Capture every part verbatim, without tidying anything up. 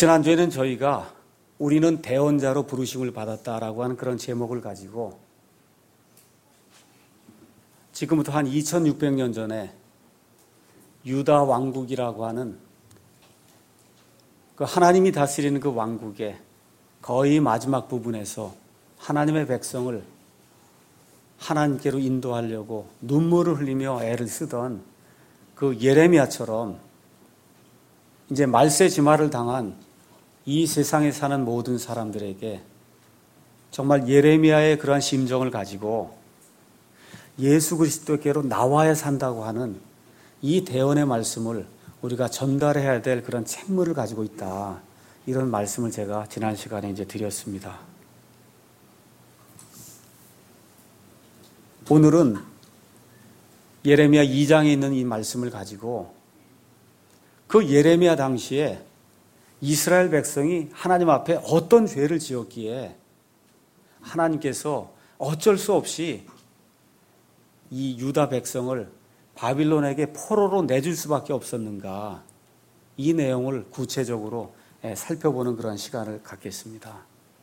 지난주에는 저희가 우리는 대언자로 부르심을 받았다라고 하는 그런 제목을 가지고 지금부터 한 이천육백 년 전에 유다 왕국이라고 하는 그 하나님이 다스리는 그 왕국의 거의 마지막 부분에서 하나님의 백성을 하나님께로 인도하려고 눈물을 흘리며 애를 쓰던 그 예레미야처럼 이제 말세지마를 당한 이 세상에 사는 모든 사람들에게 정말 예레미야의 그러한 심정을 가지고 예수 그리스도께로 나와야 산다고 하는 이 대언의 말씀을 우리가 전달해야 될 그런 책무를 가지고 있다. 이런 말씀을 제가 지난 시간에 이제 드렸습니다. 오늘은 예레미야 이 장에 있는 이 말씀을 가지고 그 예레미야 당시에 이스라엘 백성이 하나님 앞에 어떤 죄를 지었기에 하나님께서 어쩔 수 없이 이 유다 백성을 바빌론에게 포로로 내줄 수밖에 없었는가, 이 내용을 구체적으로 살펴보는 그런 시간을 갖겠습니다.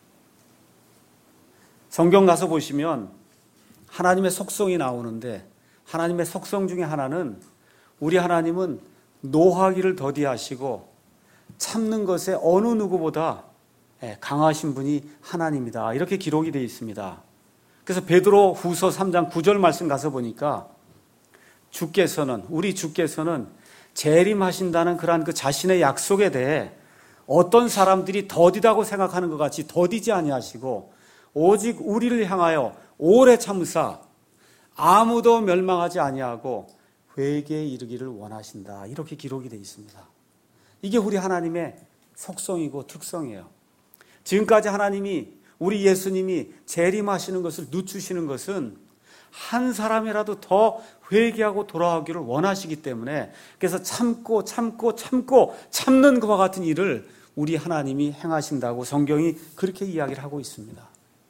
성경 가서 보시면 하나님의 속성이 나오는데 하나님의 속성 중에 하나는 우리 하나님은 노하기를 더디하시고 참는 것에 어느 누구보다 강하신 분이 하나님이다. 이렇게 기록이 되어 있습니다. 그래서 베드로 후서 삼 장 구 절 말씀 가서 보니까 주께서는, 우리 주께서는 재림하신다는 그러한 그 자신의 약속에 대해 어떤 사람들이 더디다고 생각하는 것 같이 더디지 아니하시고 오직 우리를 향하여 오래 참으사 아무도 멸망하지 아니하고 회개에 이르기를 원하신다. 이렇게 기록이 되어 있습니다. 이게 우리 하나님의 속성이고 특성이에요. 지금까지 하나님이, 우리 예수님이 재림하시는 것을 늦추시는 것은 한 사람이라도 더 회개하고 돌아오기를 원하시기 때문에, 그래서 참고 참고 참고 참는 것과 같은 일을 우리 하나님이 행하신다고 성경이 그렇게 이야기를 하고 있습니다.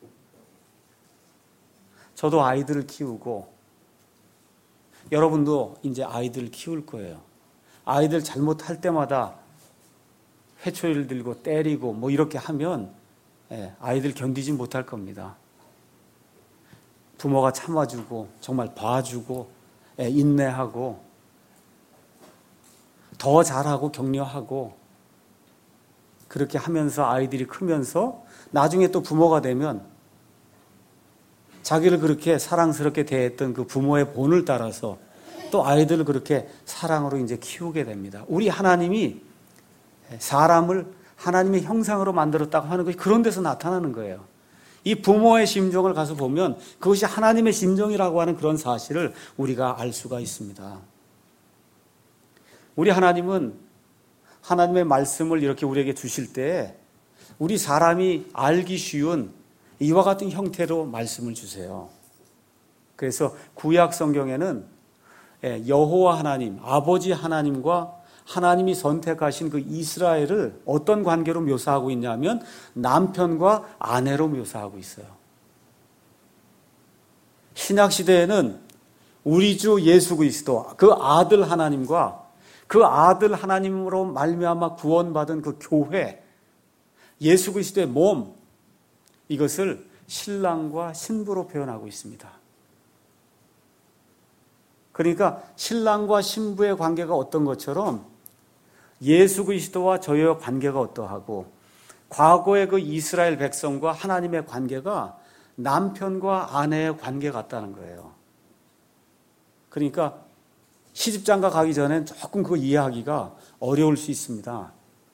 저도 아이들을 키우고 여러분도 이제 아이들을 키울 거예요. 아이들 잘못할 때마다 회초리를 들고 때리고 뭐 이렇게 하면 아이들 견디지 못할 겁니다. 부모가 참아주고 정말 봐주고 인내하고 더 잘하고 격려하고 그렇게 하면서 아이들이 크면서 나중에 또 부모가 되면 자기를 그렇게 사랑스럽게 대했던 그 부모의 본을 따라서 또 아이들을 그렇게 사랑으로 이제 키우게 됩니다. 우리 하나님이 사람을 하나님의 형상으로 만들었다고 하는 것이 그런 데서 나타나는 거예요. 이 부모의 심정을 가서 보면 그것이 하나님의 심정이라고 하는 그런 사실을 우리가 알 수가 있습니다. 우리 하나님은 하나님의 말씀을 이렇게 우리에게 주실 때 우리 사람이 알기 쉬운 이와 같은 형태로 말씀을 주세요. 그래서 구약 성경에는 여호와 하나님, 아버지 하나님과 하나님이 선택하신 그 이스라엘을 어떤 관계로 묘사하고 있냐면 남편과 아내로 묘사하고 있어요. 신약 시대에는 우리 주 예수 그리스도, 그 아들 하나님과 그 아들 하나님으로 말미암아 구원받은 그 교회, 예수 그리스도의 몸, 이것을 신랑과 신부로 표현하고 있습니다. 그러니까 신랑과 신부의 관계가 어떤 것처럼 예수 그리스도와 저희의 관계가 어떠하고 과거의 그 이스라엘 백성과 하나님의 관계가 남편과 아내의 관계 같다는 거예요. 그러니까 시집장가 가기 전엔 조금 그거 이해하기가 어려울 수 있습니다.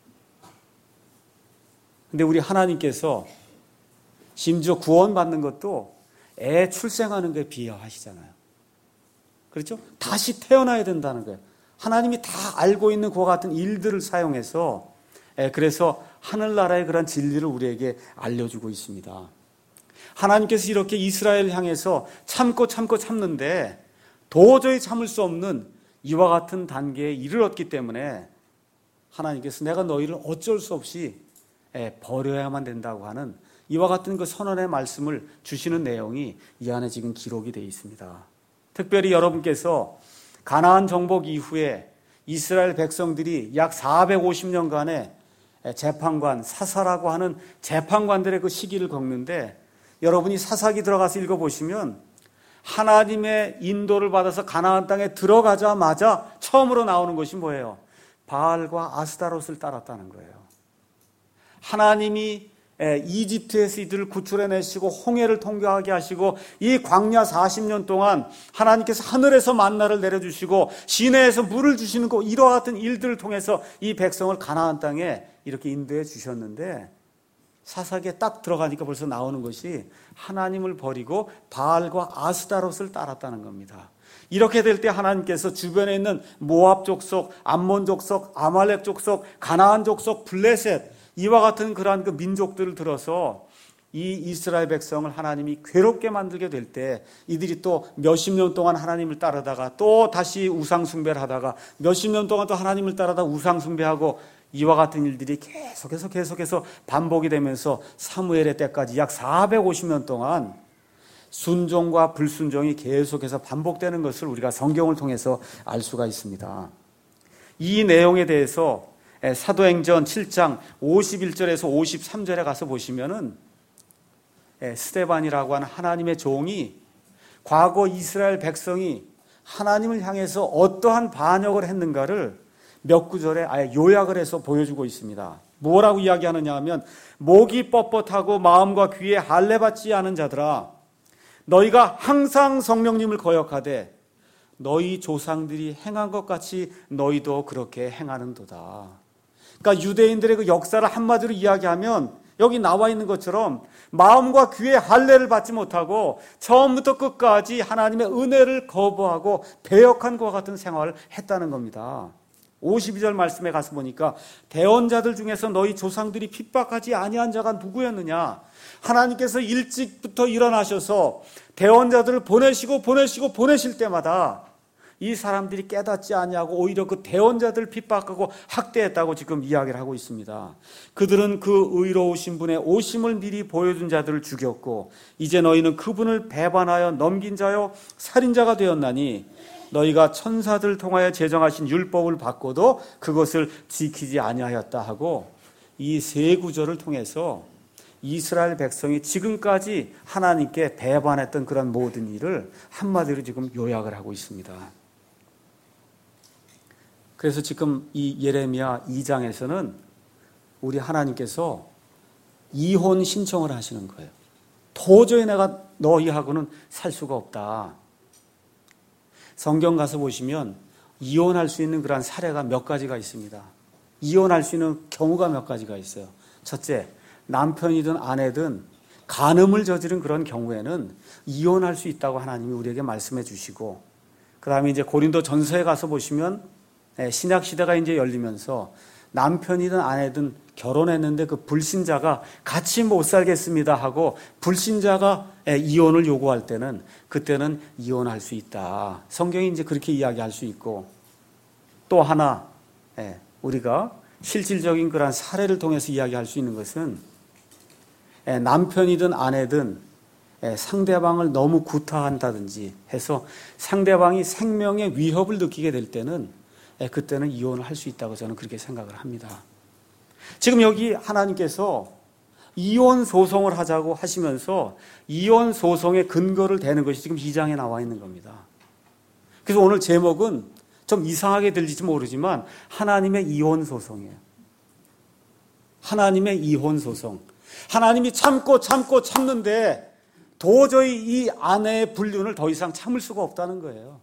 근데 우리 하나님께서 심지어 구원받는 것도 애 출생하는 게 비유하시잖아요. 그렇죠? 다시 태어나야 된다는 거예요. 하나님이 다 알고 있는 그와 같은 일들을 사용해서 그래서 하늘나라의 그런 진리를 우리에게 알려주고 있습니다. 하나님께서 이렇게 이스라엘을 향해서 참고 참고 참는데 도저히 참을 수 없는 이와 같은 단계에 이르렀기 때문에 하나님께서 내가 너희를 어쩔 수 없이 버려야만 된다고 하는 이와 같은 그 선언의 말씀을 주시는 내용이 이 안에 지금 기록이 되어 있습니다. 특별히 여러분께서 가나안 정복 이후에 이스라엘 백성들이 약 사백오십 년간의 재판관, 사사라고 하는 재판관들의 그 시기를 겪는데, 여러분이 사사기 들어가서 읽어보시면 하나님의 인도를 받아서 가나안 땅에 들어가자마자 처음으로 나오는 것이 뭐예요? 바알과 아스타롯을 따랐다는 거예요. 하나님이 이집트에서 이들을 구출해내시고 홍해를 통과하게 하시고 이 광야 사십 년 동안 하나님께서 하늘에서 만나를 내려주시고 시내에서 물을 주시는 것, 이와 같은 일들을 통해서 이 백성을 가나안 땅에 이렇게 인도해 주셨는데, 사사기에 딱 들어가니까 벌써 나오는 것이 하나님을 버리고 바알과 아스타롯을 따랐다는 겁니다. 이렇게 될 때 하나님께서 주변에 있는 모압 족속, 암몬 족속, 아말렉 족속, 가나안 족속, 블레셋, 이와 같은 그러한 그 민족들을 들어서 이 이스라엘 백성을 하나님이 괴롭게 만들게 될 때, 이들이 또 몇십 년 동안 하나님을 따르다가 또 다시 우상숭배를 하다가 몇십 년 동안 또 하나님을 따르다 우상숭배하고, 이와 같은 일들이 계속해서 계속해서 반복이 되면서 사무엘의 때까지 약 사백오십 년 동안 순종과 불순종이 계속해서 반복되는 것을 우리가 성경을 통해서 알 수가 있습니다. 이 내용에 대해서 사도행전 칠 장 오십일 절에서 오십삼 절에 가서 보시면은 스데반이라고 하는 하나님의 종이 과거 이스라엘 백성이 하나님을 향해서 어떠한 반역을 했는가를 몇 구절에 아예 요약을 해서 보여주고 있습니다. 뭐라고 이야기하느냐 하면, 목이 뻣뻣하고 마음과 귀에 할례받지 않은 자들아, 너희가 항상 성령님을 거역하되 너희 조상들이 행한 것 같이 너희도 그렇게 행하는도다. 그러니까 유대인들의 그 역사를 한마디로 이야기하면 여기 나와 있는 것처럼 마음과 귀에 할례를 받지 못하고 처음부터 끝까지 하나님의 은혜를 거부하고 배역한 것과 같은 생활을 했다는 겁니다. 오십이 절 말씀에 가서 보니까 대언자들 중에서 너희 조상들이 핍박하지 아니한 자가 누구였느냐? 하나님께서 일찍부터 일어나셔서 대언자들을 보내시고 보내시고 보내실 때마다 이 사람들이 깨닫지 아니하고 오히려 그 대언자들을 핍박하고 학대했다고 지금 이야기를 하고 있습니다. 그들은 그 의로우신 분의 오심을 미리 보여준 자들을 죽였고 이제 너희는 그분을 배반하여 넘긴 자요 살인자가 되었나니 너희가 천사들을 통하여 제정하신 율법을 받고도 그것을 지키지 아니하였다 하고, 이 세 구절을 통해서 이스라엘 백성이 지금까지 하나님께 배반했던 그런 모든 일을 한마디로 지금 요약을 하고 있습니다. 그래서 지금 이 예레미야 이 장에서는 우리 하나님께서 이혼 신청을 하시는 거예요. 도저히 내가 너희하고는 살 수가 없다. 성경 가서 보시면 이혼할 수 있는 그런 사례가 몇 가지가 있습니다. 이혼할 수 있는 경우가 몇 가지가 있어요. 첫째, 남편이든 아내든 간음을 저지른 그런 경우에는 이혼할 수 있다고 하나님이 우리에게 말씀해 주시고, 그 다음에 이제 고린도 전서에 가서 보시면 신약 시대가 이제 열리면서 남편이든 아내든 결혼했는데 그 불신자가 같이 못 살겠습니다 하고 불신자가 이혼을 요구할 때는 그때는 이혼할 수 있다. 성경이 이제 그렇게 이야기할 수 있고, 또 하나 우리가 실질적인 그런 사례를 통해서 이야기할 수 있는 것은 남편이든 아내든 상대방을 너무 구타한다든지 해서 상대방이 생명의 위협을 느끼게 될 때는 그때는 이혼을 할 수 있다고 저는 그렇게 생각을 합니다. 지금 여기 하나님께서 이혼 소송을 하자고 하시면서 이혼 소송의 근거를 대는 것이 지금 이 장에 나와 있는 겁니다. 그래서 오늘 제목은 좀 이상하게 들릴지 모르지만 하나님의 이혼 소송이에요. 하나님의 이혼 소송. 하나님이 참고 참고 참는데 도저히 이 아내의 불륜을 더 이상 참을 수가 없다는 거예요.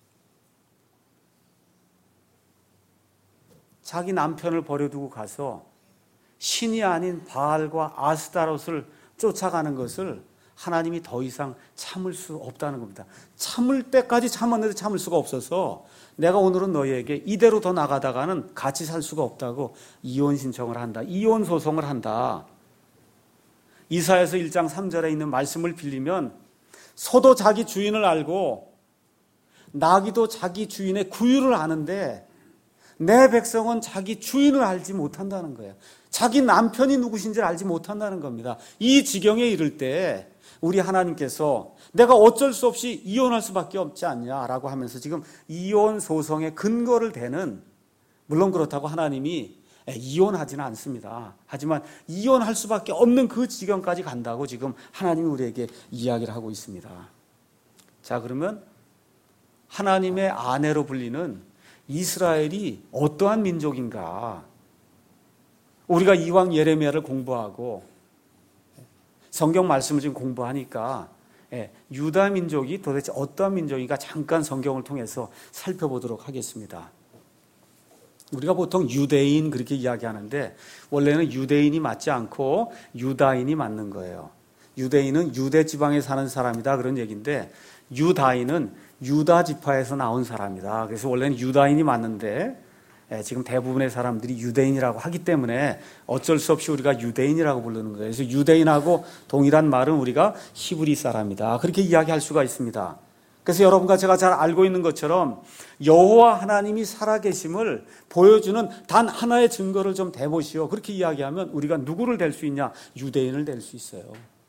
자기 남편을 버려두고 가서 신이 아닌 바알과 아스타롯을 쫓아가는 것을 하나님이 더 이상 참을 수 없다는 겁니다. 참을 때까지 참았는데 참을 수가 없어서 내가 오늘은 너희에게 이대로 더 나가다가는 같이 살 수가 없다고 이혼 신청을 한다. 이혼 소송을 한다. 이사야서 일 장 삼 절에 있는 말씀을 빌리면 소도 자기 주인을 알고 나귀도 자기 주인의 구유를 아는데 내 백성은 자기 주인을 알지 못한다는 거예요. 자기 남편이 누구신지를 알지 못한다는 겁니다. 이 지경에 이를 때 우리 하나님께서 내가 어쩔 수 없이 이혼할 수밖에 없지 않냐라고 하면서 지금 이혼 소송의 근거를 대는, 물론 그렇다고 하나님이 이혼하지는 않습니다. 하지만 이혼할 수밖에 없는 그 지경까지 간다고 지금 하나님이 우리에게 이야기를 하고 있습니다. 자, 그러면 하나님의 아내로 불리는 이스라엘이 어떠한 민족인가? 우리가 이왕 예레미야를 공부하고 성경 말씀을 지금 공부하니까 유다 민족이 도대체 어떠한 민족인가 잠깐 성경을 통해서 살펴보도록 하겠습니다. 우리가 보통 유대인 그렇게 이야기하는데 원래는 유대인이 맞지 않고 유다인이 맞는 거예요. 유대인은 유대 지방에 사는 사람이다 그런 얘기인데 유다인은 유다 지파에서 나온 사람이다. 그래서 원래는 유다인이 맞는데 지금 대부분의 사람들이 유대인이라고 하기 때문에 어쩔 수 없이 우리가 유대인이라고 부르는 거예요. 그래서 유대인하고 동일한 말은 우리가 히브리 사람이다. 그렇게 이야기할 수가 있습니다. 그래서 여러분과 제가 잘 알고 있는 것처럼 여호와 하나님이 살아계심을 보여주는 단 하나의 증거를 좀 대보시오. 그렇게 이야기하면 우리가 누구를 댈 수 있냐? 유대인을 댈 수 있어요.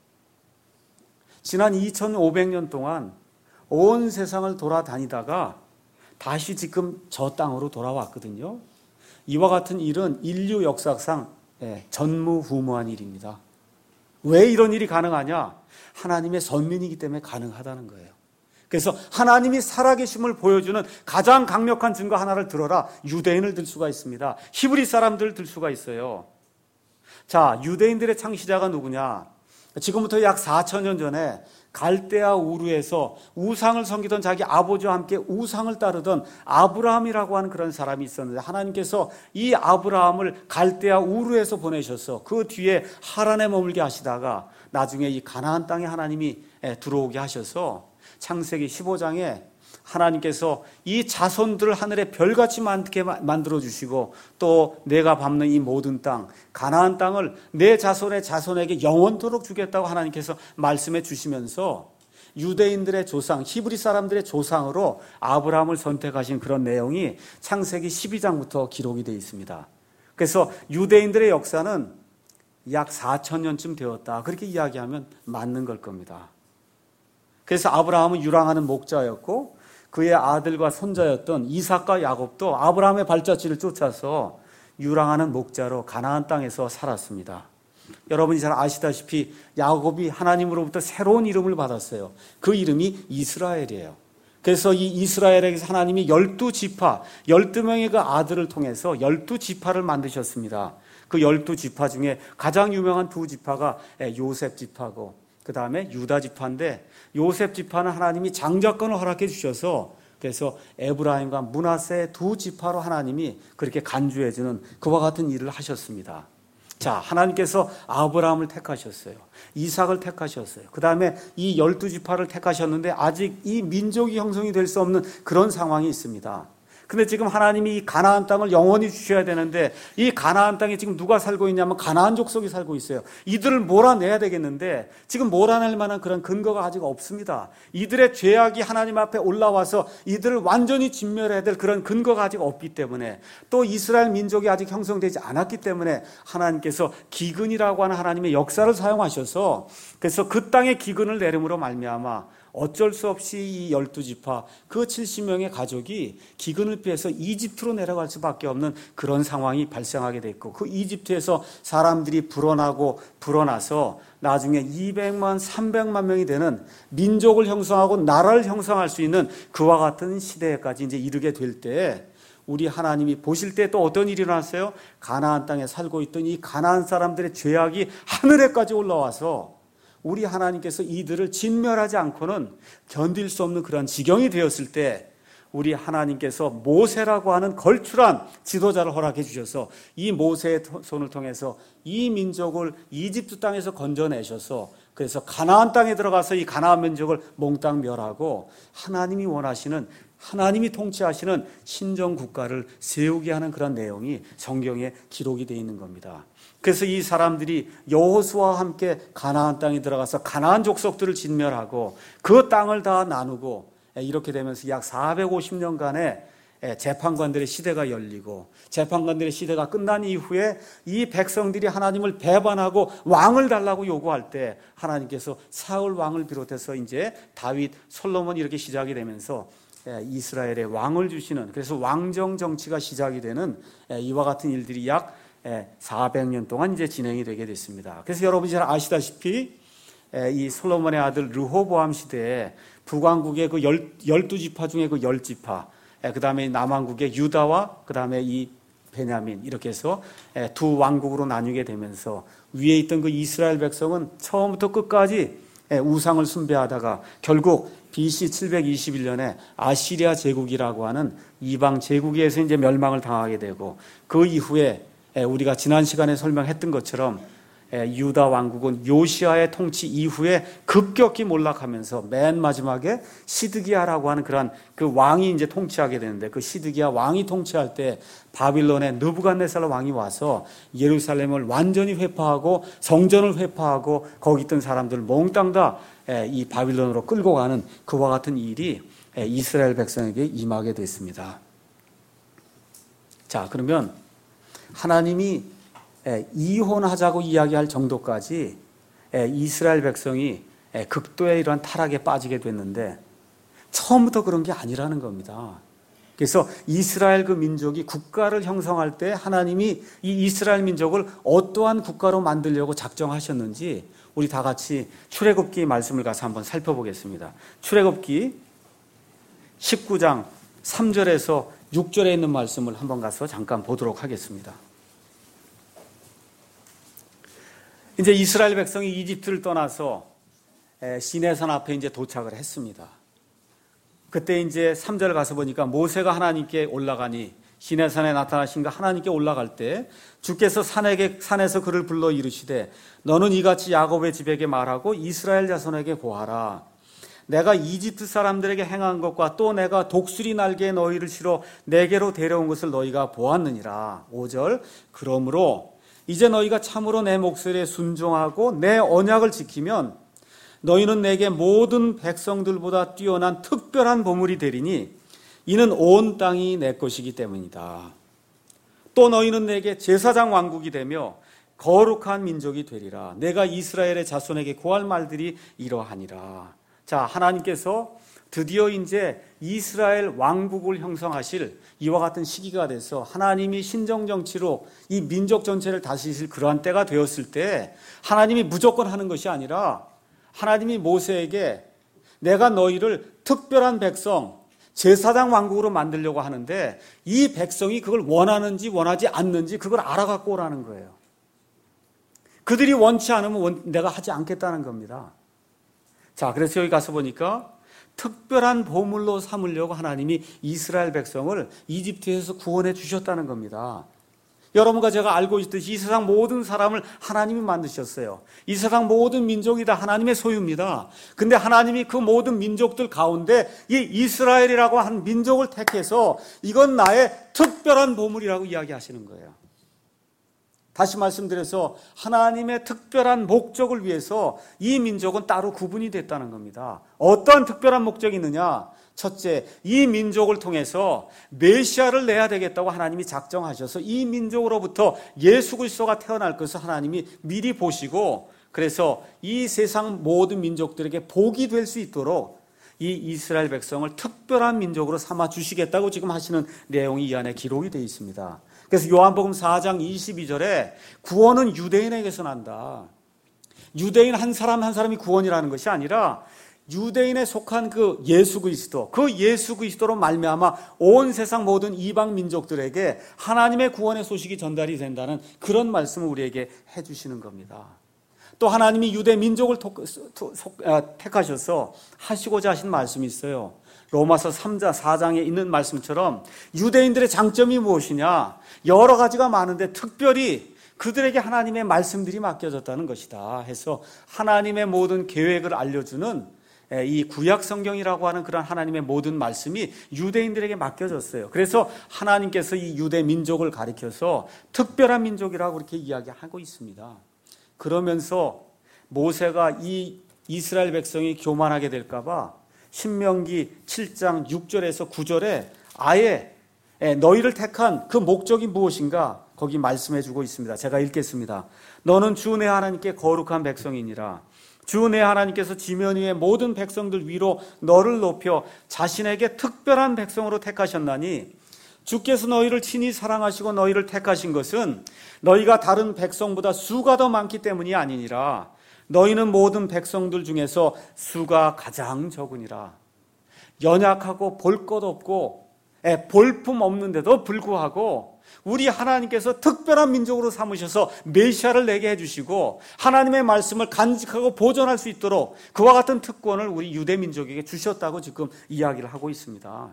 지난 이천오백 년 동안 온 세상을 돌아다니다가 다시 지금 저 땅으로 돌아왔거든요. 이와 같은 일은 인류 역사상 전무후무한 일입니다. 왜 이런 일이 가능하냐? 하나님의 선민이기 때문에 가능하다는 거예요. 그래서 하나님이 살아계심을 보여주는 가장 강력한 증거 하나를 들어라. 유대인을 들 수가 있습니다. 히브리 사람들을 들 수가 있어요. 자, 유대인들의 창시자가 누구냐? 지금부터 약 사천 년 전에 갈대아 우르에서 우상을 섬기던 자기 아버지와 함께 우상을 따르던 아브라함이라고 하는 그런 사람이 있었는데 하나님께서 이 아브라함을 갈대아 우르에서 보내셔서 그 뒤에 하란에 머물게 하시다가 나중에 이 가나안 땅에 하나님이 들어오게 하셔서 창세기 십오 장에 하나님께서 이 자손들을 하늘의 별같이 많게 만들어 주시고 또 내가 밟는 이 모든 땅 가나안 땅을 내 자손의 자손에게 영원토록 주겠다고 하나님께서 말씀해 주시면서 유대인들의 조상 히브리 사람들의 조상으로 아브라함을 선택하신 그런 내용이 창세기 십이 장부터 기록이 되어 있습니다. 그래서 유대인들의 역사는 약 사천 년쯤 되었다 그렇게 이야기하면 맞는 걸 겁니다. 그래서 아브라함은 유랑하는 목자였고 그의 아들과 손자였던 이삭과 야곱도 아브라함의 발자취를 쫓아서 유랑하는 목자로 가나안 땅에서 살았습니다. 여러분이 잘 아시다시피 야곱이 하나님으로부터 새로운 이름을 받았어요. 그 이름이 이스라엘이에요. 그래서 이 이스라엘에게서 하나님이 열두 지파, 열두 명의 그 아들을 통해서 열두 지파를 만드셨습니다. 그 열두 지파 중에 가장 유명한 두 지파가 요셉 지파고 그 다음에 유다 지파인데 요셉 지파는 하나님이 장자권을 허락해 주셔서 그래서 에브라임과 므낫세 두 지파로 하나님이 그렇게 간주해 주는 그와 같은 일을 하셨습니다. 자, 하나님께서 아브라함을 택하셨어요. 이삭을 택하셨어요. 그 다음에 이 열두 지파를 택하셨는데 아직 이 민족이 형성이 될 수 없는 그런 상황이 있습니다. 근데 지금 하나님이 이 가나안 땅을 영원히 주셔야 되는데 이 가나안 땅에 지금 누가 살고 있냐면 가나안 족속이 살고 있어요. 이들을 몰아내야 되겠는데 지금 몰아낼 만한 그런 근거가 아직 없습니다. 이들의 죄악이 하나님 앞에 올라와서 이들을 완전히 진멸해야 될 그런 근거가 아직 없기 때문에 또 이스라엘 민족이 아직 형성되지 않았기 때문에 하나님께서 기근이라고 하는 하나님의 역사를 사용하셔서 그래서 그 땅에 기근을 내림으로 말미암아 어쩔 수 없이 이 열두 지파 그 칠십 명의 가족이 기근을 피해서 이집트로 내려갈 수밖에 없는 그런 상황이 발생하게 됐고 그 이집트에서 사람들이 불어나고 불어나서 나중에 이백만 삼백만 명이 되는 민족을 형성하고 나라를 형성할 수 있는 그와 같은 시대까지 이제 이르게 될 때 우리 하나님이 보실 때 또 어떤 일이 일어났어요? 가나안 땅에 살고 있던 이 가나안 사람들의 죄악이 하늘에까지 올라와서 우리 하나님께서 이들을 진멸하지 않고는 견딜 수 없는 그런 지경이 되었을 때 우리 하나님께서 모세라고 하는 걸출한 지도자를 허락해 주셔서 이 모세의 손을 통해서 이 민족을 이집트 땅에서 건져내셔서 그래서 가나안 땅에 들어가서 이 가나안 민족을 몽땅 멸하고 하나님이 원하시는 하나님이 통치하시는 신정 국가를 세우게 하는 그런 내용이 성경에 기록이 되어 있는 겁니다. 그래서 이 사람들이 여호수아와 함께 가나안 땅에 들어가서 가나안 족속들을 진멸하고 그 땅을 다 나누고 이렇게 되면서 약 사백오십 년간의 재판관들의 시대가 열리고 재판관들의 시대가 끝난 이후에 이 백성들이 하나님을 배반하고 왕을 달라고 요구할 때 하나님께서 사울 왕을 비롯해서 이제 다윗, 솔로몬 이렇게 시작이 되면서 이스라엘에 왕을 주시는 그래서 왕정 정치가 시작이 되는 이와 같은 일들이 약 사백 년 동안 이제 진행이 되게 됐습니다. 그래서 여러분이 잘 아시다시피 이 솔로몬의 아들 르호보암 시대에 북왕국의 그 열두 지파 중에 그 열 지파, 그 다음에 남왕국의 유다와 그 다음에 이 베냐민, 이렇게 해서 두 왕국으로 나뉘게 되면서 위에 있던 그 이스라엘 백성은 처음부터 끝까지 우상을 숭배하다가 결국 비씨 칠백이십일 년에 아시리아 제국이라고 하는 이방 제국에서 이제 멸망을 당하게 되고, 그 이후에 우리가 지난 시간에 설명했던 것처럼 유다 왕국은 요시아의 통치 이후에 급격히 몰락하면서 맨 마지막에 시드기야라고 하는 그런 그 왕이 이제 통치하게 되는데, 그 시드기야 왕이 통치할 때 바빌론의 느부갓네살 왕이 와서 예루살렘을 완전히 회파하고 성전을 회파하고 거기 있던 사람들 몽땅 다 이 바빌론으로 끌고 가는 그와 같은 일이 이스라엘 백성에게 임하게 됐습니다. 자, 그러면 하나님이 이혼하자고 이야기할 정도까지 이스라엘 백성이 극도의 이러한 타락에 빠지게 됐는데, 처음부터 그런 게 아니라는 겁니다. 그래서 이스라엘 그 민족이 국가를 형성할 때 하나님이 이 이스라엘 민족을 어떠한 국가로 만들려고 작정하셨는지 우리 다 같이 출애굽기 말씀을 가서 한번 살펴보겠습니다. 출애굽기 십구 장 삼 절에서 육 절에 있는 말씀을 한번 가서 잠깐 보도록 하겠습니다. 이제 이스라엘 백성이 이집트를 떠나서 시내산 앞에 이제 도착을 했습니다. 그때 이제 삼 절 가서 보니까 모세가 하나님께 올라가니, 시내산에 나타나신 하나님께 올라갈 때 주께서 산에게, 산에서 그를 불러 이르시되 너는 이같이 야곱의 집에게 말하고 이스라엘 자손에게 고하라. 내가 이집트 사람들에게 행한 것과 또 내가 독수리 날개에 너희를 실어 내게로 데려온 것을 너희가 보았느니라. 오 절 그러므로 이제 너희가 참으로 내 목소리에 순종하고 내 언약을 지키면 너희는 내게 모든 백성들보다 뛰어난 특별한 보물이 되리니 이는 온 땅이 내 것이기 때문이다. 또 너희는 내게 제사장 왕국이 되며 거룩한 민족이 되리라. 내가 이스라엘의 자손에게 구할 말들이 이러하니라. 자, 하나님께서 드디어 이제 이스라엘 왕국을 형성하실 이와 같은 시기가 돼서 하나님이 신정정치로 이 민족 전체를 다스리실 그러한 때가 되었을 때 하나님이 무조건 하는 것이 아니라 하나님이 모세에게 내가 너희를 특별한 백성, 제사장 왕국으로 만들려고 하는데 이 백성이 그걸 원하는지 원하지 않는지 그걸 알아갖고 오라는 거예요. 그들이 원치 않으면 내가 하지 않겠다는 겁니다. 자, 그래서 여기 가서 보니까 특별한 보물로 삼으려고 하나님이 이스라엘 백성을 이집트에서 구원해 주셨다는 겁니다. 여러분과 제가 알고 있듯이 이 세상 모든 사람을 하나님이 만드셨어요. 이 세상 모든 민족이 다 하나님의 소유입니다. 근데 하나님이 그 모든 민족들 가운데 이 이스라엘이라고 한 민족을 택해서 이건 나의 특별한 보물이라고 이야기하시는 거예요. 다시 말씀드려서 하나님의 특별한 목적을 위해서 이 민족은 따로 구분이 됐다는 겁니다. 어떤 특별한 목적이 있느냐? 첫째, 이 민족을 통해서 메시아를 내야 되겠다고 하나님이 작정하셔서 이 민족으로부터 예수 그리스도가 태어날 것을 하나님이 미리 보시고, 그래서 이 세상 모든 민족들에게 복이 될 수 있도록 이 이스라엘 백성을 특별한 민족으로 삼아 주시겠다고 지금 하시는 내용이 이 안에 기록이 되어 있습니다. 그래서 요한복음 사 장 이십이 절에 구원은 유대인에게서 난다. 유대인 한 사람 한 사람이 구원이라는 것이 아니라 유대인에 속한 그 예수 그리스도, 그 예수 그리스도로 말미암아 온 세상 모든 이방 민족들에게 하나님의 구원의 소식이 전달이 된다는 그런 말씀을 우리에게 해주시는 겁니다. 또 하나님이 유대 민족을 택하셔서 하시고자 하신 말씀이 있어요. 로마서 삼 장 사 장에 있는 말씀처럼 유대인들의 장점이 무엇이냐? 여러 가지가 많은데 특별히 그들에게 하나님의 말씀들이 맡겨졌다는 것이다 해서 하나님의 모든 계획을 알려주는 이 구약 성경이라고 하는 그런 하나님의 모든 말씀이 유대인들에게 맡겨졌어요. 그래서 하나님께서 이 유대 민족을 가리켜서 특별한 민족이라고 그렇게 이야기하고 있습니다. 그러면서 모세가 이 이스라엘 백성이 교만하게 될까 봐 신명기 칠 장 육 절에서 구 절에 아예 너희를 택한 그 목적이 무엇인가 거기 말씀해 주고 있습니다. 제가 읽겠습니다. 너는 주 내 하나님께 거룩한 백성이니라. 주 내 하나님께서 지면 위의 모든 백성들 위로 너를 높여 자신에게 특별한 백성으로 택하셨나니 주께서 너희를 친히 사랑하시고 너희를 택하신 것은 너희가 다른 백성보다 수가 더 많기 때문이 아니니라. 너희는 모든 백성들 중에서 수가 가장 적으니라. 연약하고 볼 것 없고 볼품 없는데도 불구하고 우리 하나님께서 특별한 민족으로 삼으셔서 메시아를 내게 해주시고 하나님의 말씀을 간직하고 보존할 수 있도록 그와 같은 특권을 우리 유대 민족에게 주셨다고 지금 이야기를 하고 있습니다.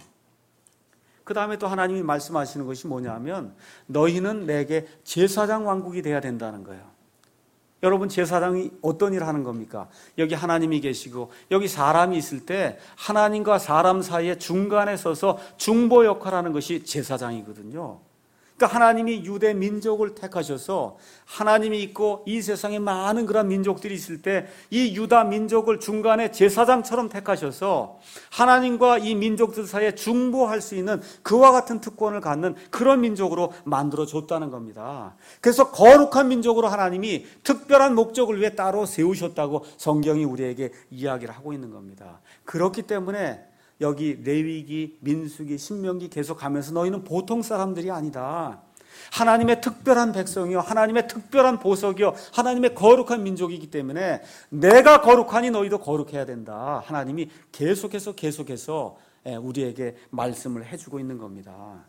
그 다음에 또 하나님이 말씀하시는 것이 뭐냐면 너희는 내게 제사장 왕국이 돼야 된다는 거예요. 여러분, 제사장이 어떤 일을 하는 겁니까? 여기 하나님이 계시고 여기 사람이 있을 때 하나님과 사람 사이에 중간에 서서 중보 역할을 하는 것이 제사장이거든요. 그러니까 하나님이 유대 민족을 택하셔서 하나님이 있고 이 세상에 많은 그런 민족들이 있을 때 이 유다 민족을 중간에 제사장처럼 택하셔서 하나님과 이 민족들 사이에 중보할 수 있는 그와 같은 특권을 갖는 그런 민족으로 만들어줬다는 겁니다. 그래서 거룩한 민족으로 하나님이 특별한 목적을 위해 따로 세우셨다고 성경이 우리에게 이야기를 하고 있는 겁니다. 그렇기 때문에 여기 레위기, 민수기, 신명기 계속 가면서 너희는 보통 사람들이 아니다. 하나님의 특별한 백성이요, 하나님의 특별한 보석이요, 하나님의 거룩한 민족이기 때문에 내가 거룩하니 너희도 거룩해야 된다. 하나님이 계속해서 계속해서 우리에게 말씀을 해주고 있는 겁니다.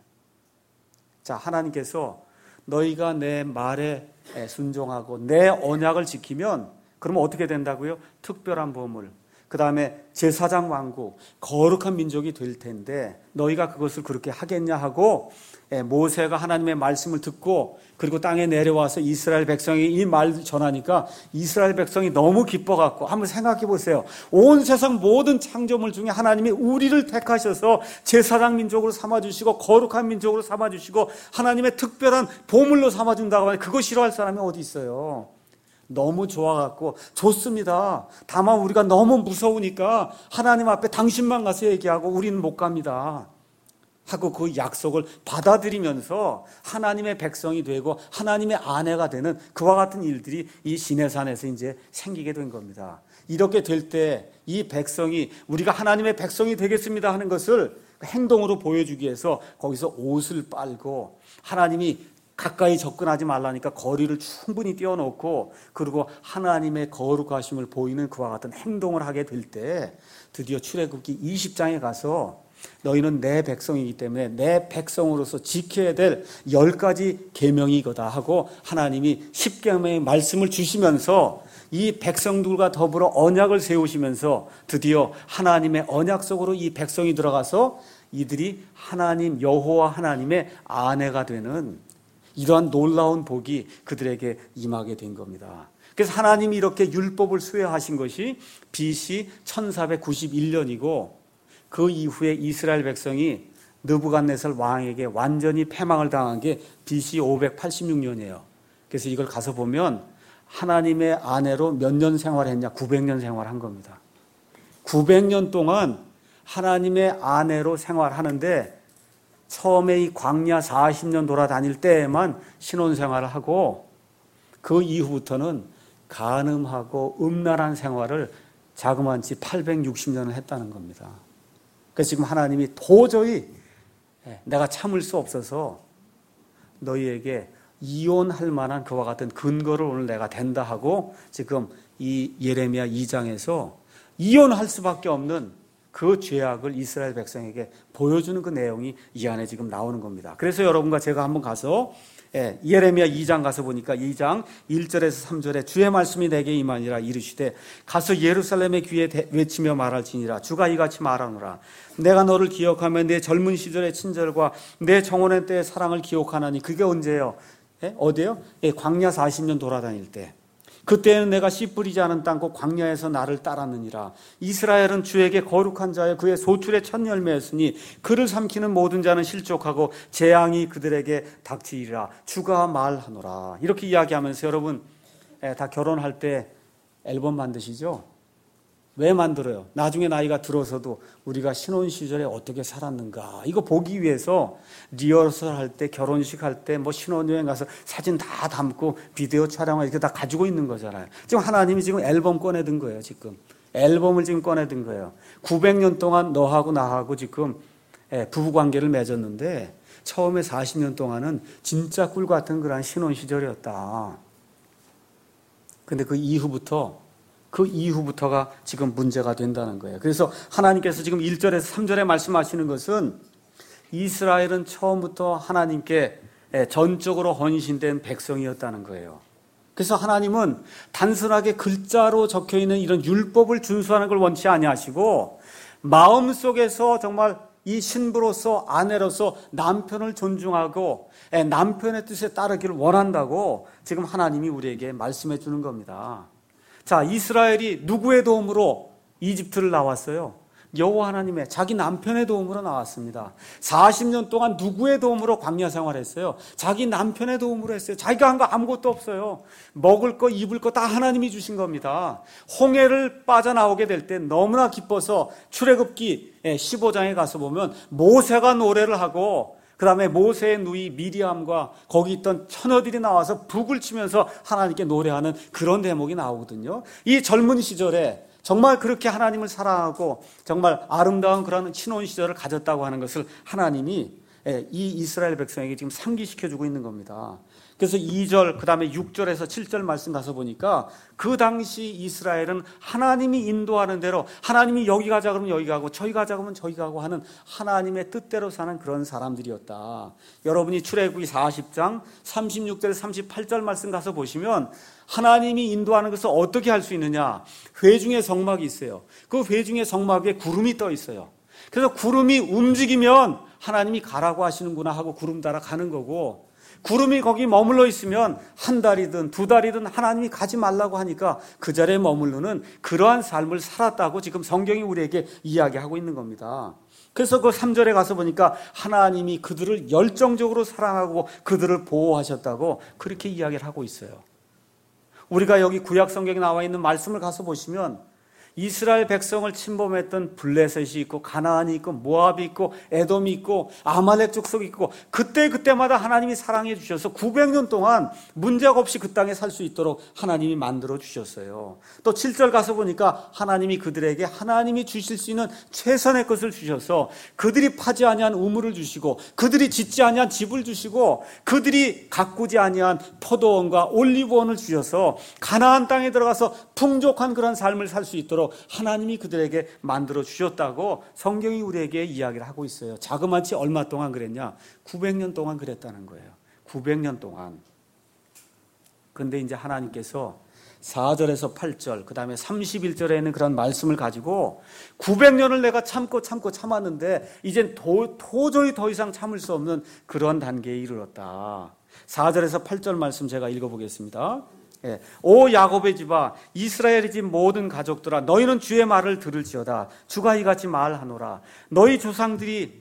자, 하나님께서 너희가 내 말에 순종하고 내 언약을 지키면 그러면 어떻게 된다고요? 특별한 보물, 그 다음에 제사장 왕국, 거룩한 민족이 될 텐데 너희가 그것을 그렇게 하겠냐 하고 모세가 하나님의 말씀을 듣고 그리고 땅에 내려와서 이스라엘 백성이 이 말을 전하니까 이스라엘 백성이 너무 기뻐갖고 한번 생각해 보세요. 온 세상 모든 창조물 중에 하나님이 우리를 택하셔서 제사장 민족으로 삼아주시고 거룩한 민족으로 삼아주시고 하나님의 특별한 보물로 삼아준다고 하면 그거 싫어할 사람이 어디 있어요? 너무 좋아갖고 좋습니다. 다만 우리가 너무 무서우니까 하나님 앞에 당신만 가서 얘기하고 우리는 못 갑니다 하고 그 약속을 받아들이면서 하나님의 백성이 되고 하나님의 아내가 되는 그와 같은 일들이 이 시내산에서 이제 생기게 된 겁니다. 이렇게 될 때 이 백성이 우리가 하나님의 백성이 되겠습니다 하는 것을 행동으로 보여주기 위해서 거기서 옷을 빨고 하나님이 가까이 접근하지 말라니까 거리를 충분히 띄워놓고 그리고 하나님의 거룩하심을 보이는 그와 같은 행동을 하게 될 때 드디어 출애굽기 이십 장에 가서 너희는 내 백성이기 때문에 내 백성으로서 지켜야 될 열 가지 계명이 이거다 하고 하나님이 십계명의 말씀을 주시면서 이 백성들과 더불어 언약을 세우시면서 드디어 하나님의 언약 속으로 이 백성이 들어가서 이들이 하나님 여호와 하나님의 아내가 되는 이러한 놀라운 복이 그들에게 임하게 된 겁니다. 그래서 하나님이 이렇게 율법을 수여하신 것이 비씨 천사백구십일 년이고 그 이후에 이스라엘 백성이 느부갓네살 왕에게 완전히 패망을 당한 게 비씨 오백팔십육 년이에요. 그래서 이걸 가서 보면 하나님의 아내로 몇 년 생활했냐? 구백 년 생활한 겁니다. 구백 년 동안 하나님의 아내로 생활하는데 처음에 이 광야 사십 년 돌아다닐 때에만 신혼생활을 하고 그 이후부터는 간음하고 음란한 생활을 자그마치 팔백육십 년을 했다는 겁니다. 그래서 지금 하나님이 도저히 내가 참을 수 없어서 너희에게 이혼할 만한 그와 같은 근거를 오늘 내가 댄다 하고 지금 이 예레미야 이 장에서 이혼할 수밖에 없는 그 죄악을 이스라엘 백성에게 보여주는 그 내용이 이 안에 지금 나오는 겁니다. 그래서 여러분과 제가 한번 가서 예, 예레미야 이 장 가서 보니까 이 장 일 절에서 삼 절에 주의 말씀이 내게 임하니라 이르시되 가서 예루살렘의 귀에 대, 외치며 말할지니라 주가 이같이 말하노라 내가 너를 기억하며 내 젊은 시절의 친절과 내 청혼의 때의 사랑을 기억하나니 그게 언제예요? 예? 어디예요? 예, 광야 사십 년 돌아다닐 때 그때는 내가 씨 뿌리지 않은 땅고 광야에서 나를 따랐느니라. 이스라엘은 주에게 거룩한 자여 그의 소출의 첫 열매였으니 그를 삼키는 모든 자는 실족하고 재앙이 그들에게 닥치리라. 주가 말하노라. 이렇게 이야기하면서 여러분 다 결혼할 때 앨범 만드시죠? 왜 만들어요? 나중에 나이가 들어서도 우리가 신혼 시절에 어떻게 살았는가 이거 보기 위해서 리허설 할 때 결혼식 할 때 뭐 신혼여행 가서 사진 다 담고 비디오 촬영을 이렇게 다 가지고 있는 거잖아요. 지금 하나님이 지금 앨범 꺼내든 거예요. 지금 앨범을 지금 꺼내든 거예요. 구백 년 동안 너하고 나하고 지금 부부관계를 맺었는데 처음에 사십 년 동안은 진짜 꿀 같은 그런 신혼 시절이었다. 근데 그 이후부터 그 이후부터가 지금 문제가 된다는 거예요. 그래서 하나님께서 지금 일 절에서 삼 절에 말씀하시는 것은 이스라엘은 처음부터 하나님께 전적으로 헌신된 백성이었다는 거예요. 그래서 하나님은 단순하게 글자로 적혀있는 이런 율법을 준수하는 걸 원치 아니하시고 마음속에서 정말 이 신부로서 아내로서 남편을 존중하고 남편의 뜻에 따르기를 원한다고 지금 하나님이 우리에게 말씀해 주는 겁니다. 자, 이스라엘이 누구의 도움으로 이집트를 나왔어요? 여호와 하나님의 자기 남편의 도움으로 나왔습니다. 사십 년 동안 누구의 도움으로 광야 생활했어요? 자기 남편의 도움으로 했어요. 자기가 한 거 아무것도 없어요. 먹을 거 입을 거 다 하나님이 주신 겁니다. 홍해를 빠져나오게 될 때 너무나 기뻐서 출애굽기 십오 장에 가서 보면 모세가 노래를 하고 그 다음에 모세의 누이 미리암과 거기 있던 처녀들이 나와서 북을 치면서 하나님께 노래하는 그런 대목이 나오거든요. 이 젊은 시절에 정말 그렇게 하나님을 사랑하고 정말 아름다운 그런 신혼 시절을 가졌다고 하는 것을 하나님이 이 이스라엘 백성에게 지금 상기시켜주고 있는 겁니다. 그래서 이 절 그 다음에 육 절에서 칠 절 말씀 가서 보니까 그 당시 이스라엘은 하나님이 인도하는 대로 하나님이 여기 가자 그러면 여기 가고 저기 가자 그러면 저기 가고 하는 하나님의 뜻대로 사는 그런 사람들이었다. 여러분이 출애굽기 사십 장 삼십육 절에서 삼십팔 절 말씀 가서 보시면 하나님이 인도하는 것을 어떻게 할 수 있느냐. 회중의 성막이 있어요. 그 회중의 성막 위에 구름이 떠 있어요. 그래서 구름이 움직이면 하나님이 가라고 하시는구나 하고 구름 따라 가는 거고, 구름이 거기 머물러 있으면 한 달이든 두 달이든 하나님이 가지 말라고 하니까 그 자리에 머무르는 그러한 삶을 살았다고 지금 성경이 우리에게 이야기하고 있는 겁니다. 그래서 그 삼 절에 가서 보니까 하나님이 그들을 열정적으로 사랑하고 그들을 보호하셨다고 그렇게 이야기를 하고 있어요. 우리가 여기 구약 성경에 나와 있는 말씀을 가서 보시면 이스라엘 백성을 침범했던 블레셋이 있고 가나안이 있고 모압이 있고 에돔이 있고 아말렉 족속이 있고 그때 그때마다 하나님이 사랑해 주셔서 구백 년 동안 문제가 없이 그 땅에 살 수 있도록 하나님이 만들어 주셨어요. 또 칠 절 가서 보니까 하나님이 그들에게 하나님이 주실 수 있는 최선의 것을 주셔서 그들이 파지 아니한 우물을 주시고 그들이 짓지 아니한 집을 주시고 그들이 가꾸지 아니한 포도원과 올리브원을 주셔서 가나안 땅에 들어가서 풍족한 그런 삶을 살 수 있도록 하나님이 그들에게 만들어 주셨다고 성경이 우리에게 이야기를 하고 있어요. 자그마치 얼마 동안 그랬냐? 구백 년 동안 그랬다는 거예요. 구백 년 동안. 그런데 이제 하나님께서 사 절에서 팔 절, 그 다음에 삼십일 절에 있는 그런 말씀을 가지고 구백 년을 내가 참고 참고 참았는데 이젠 도, 도저히 더 이상 참을 수 없는 그런 단계에 이르렀다. 사 절에서 팔 절 말씀 제가 읽어보겠습니다. 예. 오 야곱의 집아 이스라엘의 집 모든 가족들아 너희는 주의 말을 들을지어다. 주가 이같이 말하노라. 너희 조상들이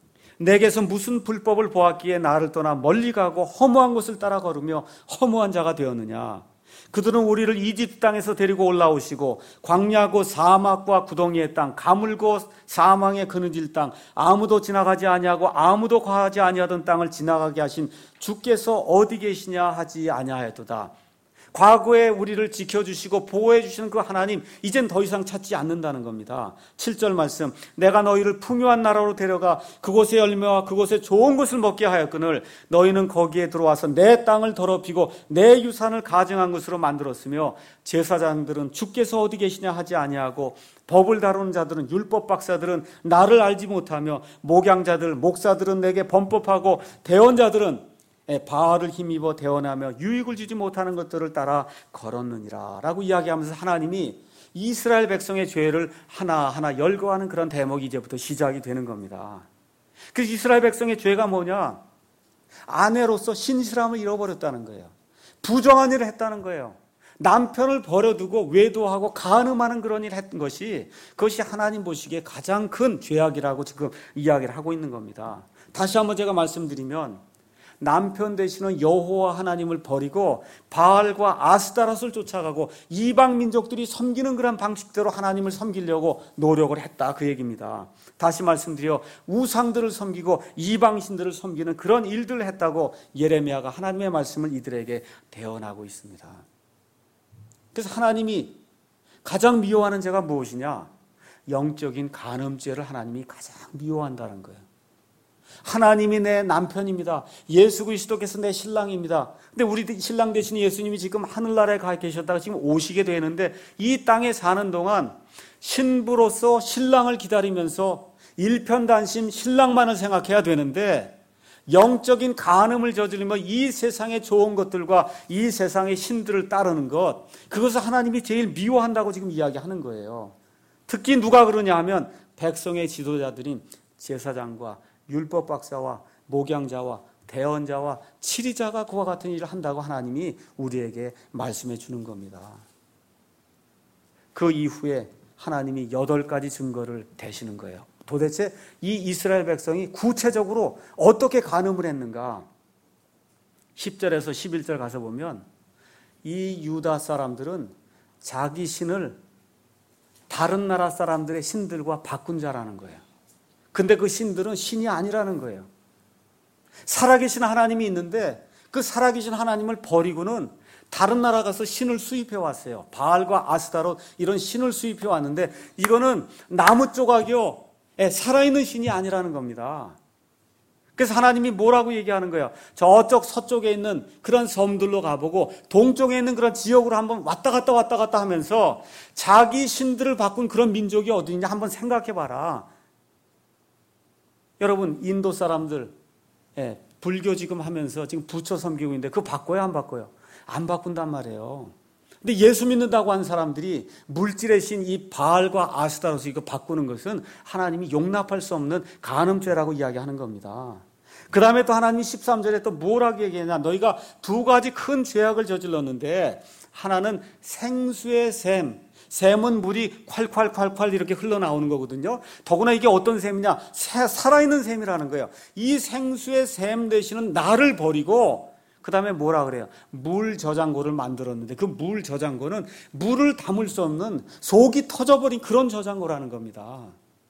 내게서 무슨 불법을 보았기에 나를 떠나 멀리 가고 허무한 곳을 따라 걸으며 허무한 자가 되었느냐. 그들은 우리를 이집트 땅에서 데리고 올라오시고 광야고 사막과 구덩이의 땅, 가물고 사망의 그늘질 땅, 아무도 지나가지 아니하고 아무도 거하지 아니하던 땅을 지나가게 하신 주께서 어디 계시냐 하지 아니하였도다. 과거에 우리를 지켜주시고 보호해 주시는 그 하나님 이젠 더 이상 찾지 않는다는 겁니다. 칠 절 말씀, 내가 너희를 풍요한 나라로 데려가 그곳의 열매와 그곳의 좋은 것을 먹게 하였거늘 너희는 거기에 들어와서 내 땅을 더럽히고 내 유산을 가증한 것으로 만들었으며 제사장들은 주께서 어디 계시냐 하지 아니하고 법을 다루는 자들은 율법 박사들은 나를 알지 못하며 목양자들 목사들은 내게 범법하고 대언자들은 바알을 힘입어 대언하며 유익을 주지 못하는 것들을 따라 걸었느니라 라고 이야기하면서 하나님이 이스라엘 백성의 죄를 하나하나 열거하는 그런 대목이 이제부터 시작이 되는 겁니다. 그래서 이스라엘 백성의 죄가 뭐냐? 아내로서 신실함을 잃어버렸다는 거예요. 부정한 일을 했다는 거예요. 남편을 버려두고 외도하고 간음하는 그런 일을 했던 것이 그것이 하나님 보시기에 가장 큰 죄악이라고 지금 이야기를 하고 있는 겁니다. 다시 한번 제가 말씀드리면 남편 되시는 여호와 하나님을 버리고 바알과 아스타롯을 쫓아가고 이방 민족들이 섬기는 그런 방식대로 하나님을 섬기려고 노력을 했다 그 얘기입니다. 다시 말씀드려 우상들을 섬기고 이방신들을 섬기는 그런 일들을 했다고 예레미야가 하나님의 말씀을 이들에게 대언하고 있습니다. 그래서 하나님이 가장 미워하는 죄가 무엇이냐? 영적인 간음죄를 하나님이 가장 미워한다는 거예요. 하나님이 내 남편입니다. 예수 그리스도께서 내 신랑입니다. 근데 우리 신랑 대신 예수님이 지금 하늘나라에 가 계셨다가 지금 오시게 되는데 이 땅에 사는 동안 신부로서 신랑을 기다리면서 일편단심 신랑만을 생각해야 되는데 영적인 간음을 저지르며 이 세상의 좋은 것들과 이 세상의 신들을 따르는 것, 그것을 하나님이 제일 미워한다고 지금 이야기하는 거예요. 특히 누가 그러냐 하면 백성의 지도자들인 제사장과 율법 박사와 목양자와 대언자와 치리자가 그와 같은 일을 한다고 하나님이 우리에게 말씀해 주는 겁니다. 그 이후에 하나님이 여덟 가지 증거를 대시는 거예요. 도대체 이 이스라엘 백성이 구체적으로 어떻게 간음을 했는가? 십 절에서 십일 절 가서 보면 이 유다 사람들은 자기 신을 다른 나라 사람들의 신들과 바꾼 자라는 거예요. 근데 그 신들은 신이 아니라는 거예요. 살아계신 하나님이 있는데 그 살아계신 하나님을 버리고는 다른 나라 가서 신을 수입해 왔어요. 바알과 아스타롯 이런 신을 수입해 왔는데 이거는 나무 조각이요, 살아있는 신이 아니라는 겁니다. 그래서 하나님이 뭐라고 얘기하는 거예요? 저쪽 서쪽에 있는 그런 섬들로 가보고 동쪽에 있는 그런 지역으로 한번 왔다 갔다 왔다 갔다 하면서 자기 신들을 바꾼 그런 민족이 어디 있냐 한번 생각해 봐라. 여러분, 인도 사람들 예, 불교 지금 하면서 지금 부처 섬기고 있는데 그거 바꿔요, 안 바꿔요? 안 바꾼단 말이에요. 근데 예수 믿는다고 하는 사람들이 물질의 신 이 바알과 아스타로스 이거 바꾸는 것은 하나님이 용납할 수 없는 간음죄라고 이야기하는 겁니다. 그 다음에 또 하나님이 십삼 절에 또 뭐라고 얘기했냐? 너희가 두 가지 큰 죄악을 저질렀는데 하나는 생수의 샘, 샘은 물이 콸콸콸콸 이렇게 흘러나오는 거거든요. 더구나 이게 어떤 샘이냐? 살아있는 샘이라는 거예요. 이 생수의 샘 대신은 나를 버리고 그 다음에 뭐라 그래요? 물 저장고를 만들었는데 그 물 저장고는 물을 담을 수 없는 속이 터져버린 그런 저장고라는 겁니다.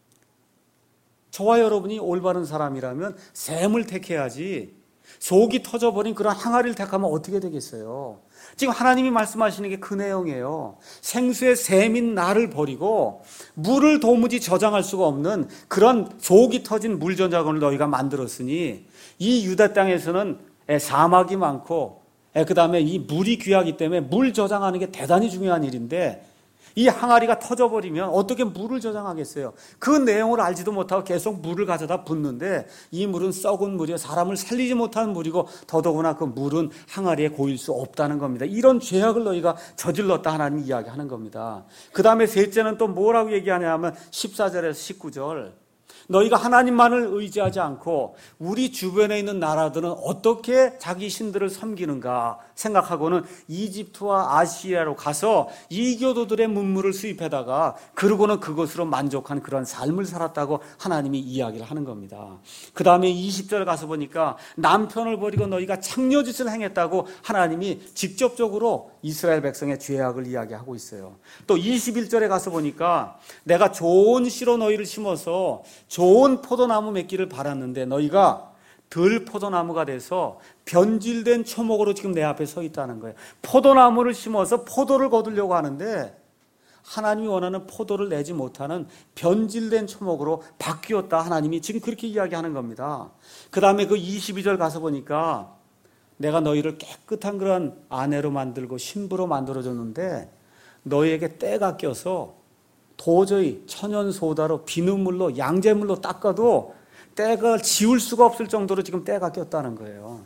저와 여러분이 올바른 사람이라면 샘을 택해야지 속이 터져버린 그런 항아리를 택하면 어떻게 되겠어요? 지금 하나님이 말씀하시는 게 그 내용이에요. 생수의 샘인 나를 버리고 물을 도무지 저장할 수가 없는 그런 속이 터진 물 저장고를 너희가 만들었으니 이 유다 땅에서는 사막이 많고 그 다음에 이 물이 귀하기 때문에 물 저장하는 게 대단히 중요한 일인데 이 항아리가 터져버리면 어떻게 물을 저장하겠어요? 그 내용을 알지도 못하고 계속 물을 가져다 붓는데 이 물은 썩은 물이요, 사람을 살리지 못하는 물이고 더더구나 그 물은 항아리에 고일 수 없다는 겁니다. 이런 죄악을 너희가 저질렀다 하나님이 이야기하는 겁니다. 그 다음에 셋째는 또 뭐라고 얘기하냐 하면 십사 절에서 십구 절, 너희가 하나님만을 의지하지 않고 우리 주변에 있는 나라들은 어떻게 자기 신들을 섬기는가 생각하고는 이집트와 아시리아로 가서 이교도들의 문물을 수입해다가 그러고는 그것으로 만족한 그런 삶을 살았다고 하나님이 이야기를 하는 겁니다. 그 다음에 이십 절 가서 보니까 남편을 버리고 너희가 창녀짓을 행했다고 하나님이 직접적으로 이스라엘 백성의 죄악을 이야기하고 있어요. 또 이십일 절에 가서 보니까 내가 좋은 씨로 너희를 심어서 좋은 포도나무 맺기를 바랐는데 너희가 들 포도나무가 돼서 변질된 초목으로 지금 내 앞에 서 있다는 거예요. 포도나무를 심어서 포도를 거두려고 하는데 하나님이 원하는 포도를 내지 못하는 변질된 초목으로 바뀌었다. 하나님이 지금 그렇게 이야기하는 겁니다. 그 다음에 그 이십이 절 가서 보니까 내가 너희를 깨끗한 그런 아내로 만들고 신부로 만들어줬는데 너희에게 때가 껴서 도저히 천연소다로 비눗물로 양잿물로 닦아도 때가 지울 수가 없을 정도로 지금 때가 꼈다는 거예요.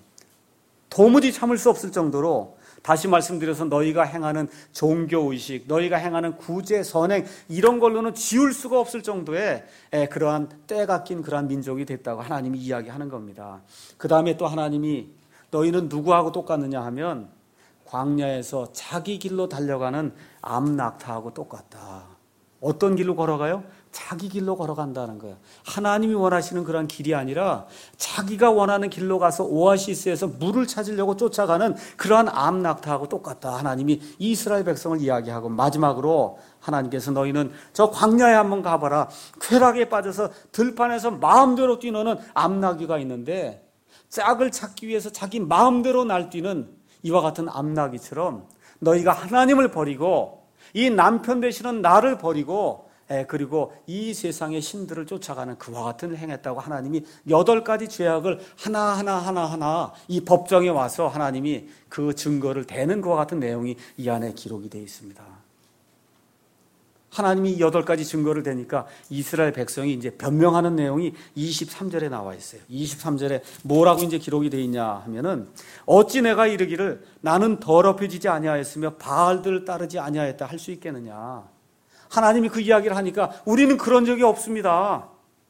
도무지 참을 수 없을 정도로 다시 말씀드려서 너희가 행하는 종교의식, 너희가 행하는 구제, 선행 이런 걸로는 지울 수가 없을 정도의 그러한 때가 낀 그러한 민족이 됐다고 하나님이 이야기하는 겁니다. 그 다음에 또 하나님이 너희는 누구하고 똑같느냐 하면 광야에서 자기 길로 달려가는 암낙타하고 똑같다. 어떤 길로 걸어가요? 자기 길로 걸어간다는 거예요. 하나님이 원하시는 그런 길이 아니라 자기가 원하는 길로 가서 오아시스에서 물을 찾으려고 쫓아가는 그러한 암낙타하고 똑같다. 하나님이 이스라엘 백성을 이야기하고 마지막으로 하나님께서 너희는 저 광야에 한번 가봐라. 쾌락에 빠져서 들판에서 마음대로 뛰노는 암나귀가 있는데 짝을 찾기 위해서 자기 마음대로 날뛰는 이와 같은 암나귀처럼 너희가 하나님을 버리고 이 남편 되시는 나를 버리고 그리고 이 세상의 신들을 쫓아가는 그와 같은 일을 행했다고 하나님이 여덟 가지 죄악을 하나하나 하나하나 이 법정에 와서 하나님이 그 증거를 대는 그와 같은 내용이 이 안에 기록이 되어 있습니다. 하나님이 여덟 가지 증거를 대니까 이스라엘 백성이 이제 변명하는 내용이 이십삼 절에 나와 있어요. 이십삼 절에 뭐라고 이제 기록이 되어 있냐 하면은 어찌 내가 이르기를 나는 더럽혀지지 아니하였으며 바알들을 따르지 아니하였다 할 수 있겠느냐. 하나님이 그 이야기를 하니까 우리는 그런 적이 없습니다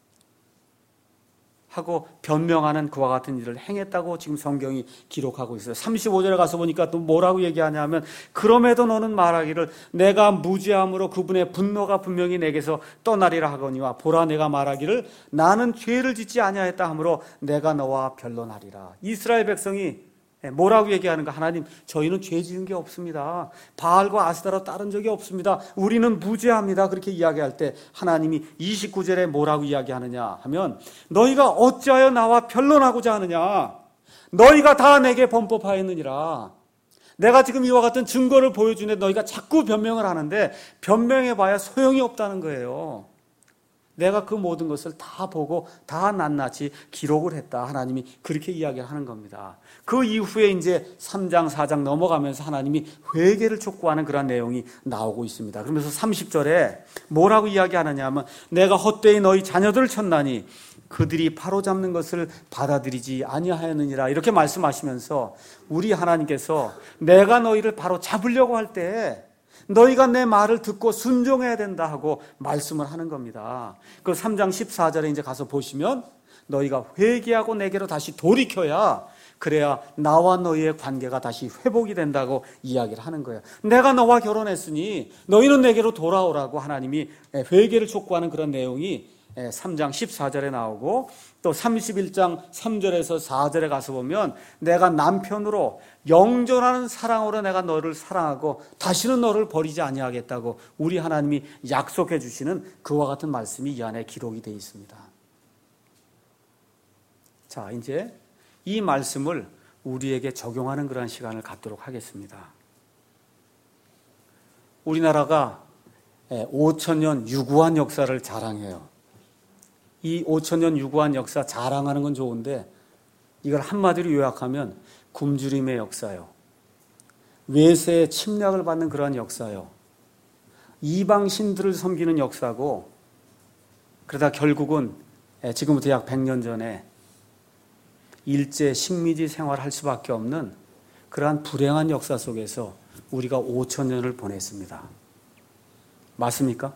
하고 변명하는 그와 같은 일을 행했다고 지금 성경이 기록하고 있어요. 삼십오 절에 가서 보니까 또 뭐라고 얘기하냐면 그럼에도 너는 말하기를 내가 무죄함으로 그분의 분노가 분명히 내게서 떠나리라 하거니와 보라 내가 말하기를 나는 죄를 짓지 아니하였다 하므로 내가 너와 변론하리라. 이스라엘 백성이 뭐라고 얘기하는가? 하나님, 저희는 죄 지은 게 없습니다. 바알과 아스타라 따른 적이 없습니다. 우리는 무죄합니다. 그렇게 이야기할 때 하나님이 이십구 절에 뭐라고 이야기하느냐 하면 너희가 어찌하여 나와 변론하고자 하느냐? 너희가 다 내게 범법하였느니라. 내가 지금 이와 같은 증거를 보여주는데 너희가 자꾸 변명을 하는데 변명해봐야 소용이 없다는 거예요. 내가 그 모든 것을 다 보고 다 낱낱이 기록을 했다. 하나님이 그렇게 이야기를 하는 겁니다. 그 이후에 이제 삼 장, 사 장 넘어가면서 하나님이 회개를 촉구하는 그런 내용이 나오고 있습니다. 그러면서 삼십 절에 뭐라고 이야기하느냐 하면 내가 헛되이 너희 자녀들을 쳤나니 그들이 바로잡는 것을 받아들이지 아니하였느니라. 이렇게 말씀하시면서 우리 하나님께서 내가 너희를 바로 잡으려고 할 때 너희가 내 말을 듣고 순종해야 된다 하고 말씀을 하는 겁니다. 그 삼 장 십사 절에 이제 가서 보시면 너희가 회개하고 내게로 다시 돌이켜야 그래야 나와 너희의 관계가 다시 회복이 된다고 이야기를 하는 거예요. 내가 너와 결혼했으니 너희는 내게로 돌아오라고 하나님이 회개를 촉구하는 그런 내용이 삼 장 십사 절에 나오고 또 삼십일 장 삼 절에서 사 절에 가서 보면 내가 남편으로 영존하는 사랑으로 내가 너를 사랑하고 다시는 너를 버리지 아니하겠다고 우리 하나님이 약속해 주시는 그와 같은 말씀이 이 안에 기록이 되어 있습니다. 자, 이제 이 말씀을 우리에게 적용하는 그런 시간을 갖도록 하겠습니다. 우리나라가 오천 년 유구한 역사를 자랑해요. 이 오천 년 유구한 역사 자랑하는 건 좋은데 이걸 한마디로 요약하면 굶주림의 역사요. 외세의 침략을 받는 그러한 역사요. 이방 신들을 섬기는 역사고 그러다 결국은 지금부터 약 백 년 전에 일제 식민지 생활할 수밖에 없는 그러한 불행한 역사 속에서 우리가 오천 년을 보냈습니다. 맞습니까?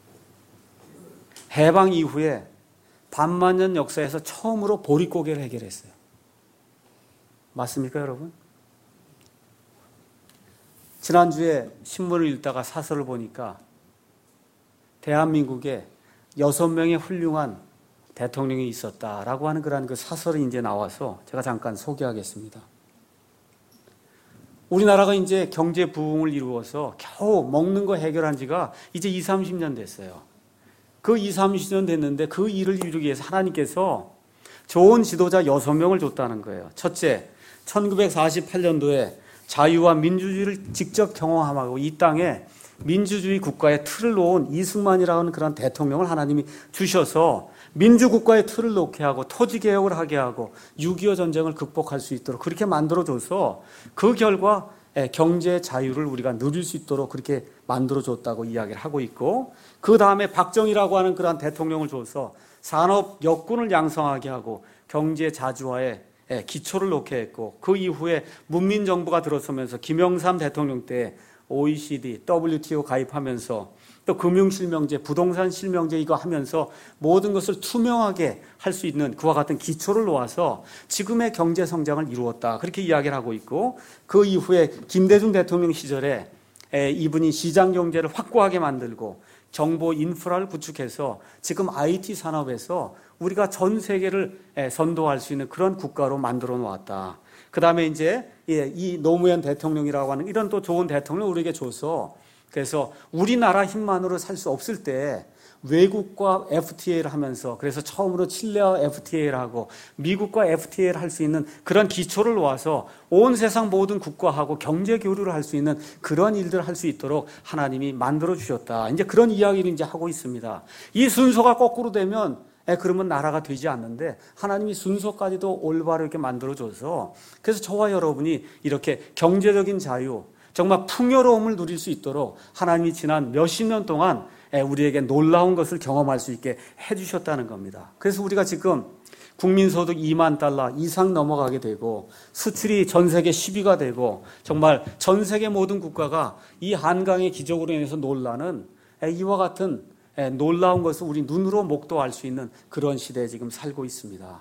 해방 이후에 반만년 역사에서 처음으로 보릿고개를 해결했어요. 맞습니까, 여러분? 지난주에 신문을 읽다가 사설을 보니까 대한민국에 여섯 명의 훌륭한 대통령이 있었다라고 하는 그런 그 사설이 이제 나와서 제가 잠깐 소개하겠습니다. 우리나라가 이제 경제 부흥을 이루어서 겨우 먹는 거 해결한 지가 이제 이삼십 년 됐어요. 그 이삼십 년 됐는데 그 일을 이루기 위해서 하나님께서 좋은 지도자 여섯 명을 줬다는 거예요. 첫째, 천구백사십팔 년도에 자유와 민주주의를 직접 경험하고 이 땅에 민주주의 국가의 틀을 놓은 이승만이라는 그런 대통령을 하나님이 주셔서 민주국가의 틀을 놓게 하고 토지개혁을 하게 하고 육이오 전쟁을 극복할 수 있도록 그렇게 만들어줘서 그 결과 경제 자유를 우리가 누릴 수 있도록 그렇게 만들어줬다고 이야기를 하고 있고 그 다음에 박정희라고 하는 그런 대통령을 줘서 산업 여군을 양성하게 하고 경제 자주화에 기초를 놓게 했고 그 이후에 문민정부가 들어서면서 김영삼 대통령 때 오이시디, 더블유티오 가입하면서 또 금융실명제, 부동산실명제 이거 하면서 모든 것을 투명하게 할 수 있는 그와 같은 기초를 놓아서 지금의 경제성장을 이루었다. 그렇게 이야기를 하고 있고 그 이후에 김대중 대통령 시절에 이분이 시장경제를 확고하게 만들고 정보 인프라를 구축해서 지금 아이티 산업에서 우리가 전 세계를 선도할 수 있는 그런 국가로 만들어 놓았다. 그 다음에 이제 이 노무현 대통령이라고 하는 이런 또 좋은 대통령을 우리에게 줘서 그래서 우리나라 힘만으로 살 수 없을 때 외국과 에프티에이를 하면서 그래서 처음으로 칠레와 에프티에이를 하고 미국과 에프티에이를 할 수 있는 그런 기초를 놓아서 온 세상 모든 국가하고 경제 교류를 할 수 있는 그런 일들을 할 수 있도록 하나님이 만들어 주셨다. 이제 그런 이야기를 이제 하고 있습니다. 이 순서가 거꾸로 되면 에, 그러면 나라가 되지 않는데 하나님이 순서까지도 올바로 이렇게 만들어줘서 그래서 저와 여러분이 이렇게 경제적인 자유, 정말 풍요로움을 누릴 수 있도록 하나님이 지난 몇십 년 동안 에, 우리에게 놀라운 것을 경험할 수 있게 해주셨다는 겁니다. 그래서 우리가 지금 국민소득 이만 달러 이상 넘어가게 되고 수출이 전 세계 십 위가 되고 정말 전 세계 모든 국가가 이 한강의 기적으로 인해서 놀라는 에, 이와 같은 예, 놀라운 것을 우리 눈으로 목도할 수 있는 그런 시대에 지금 살고 있습니다.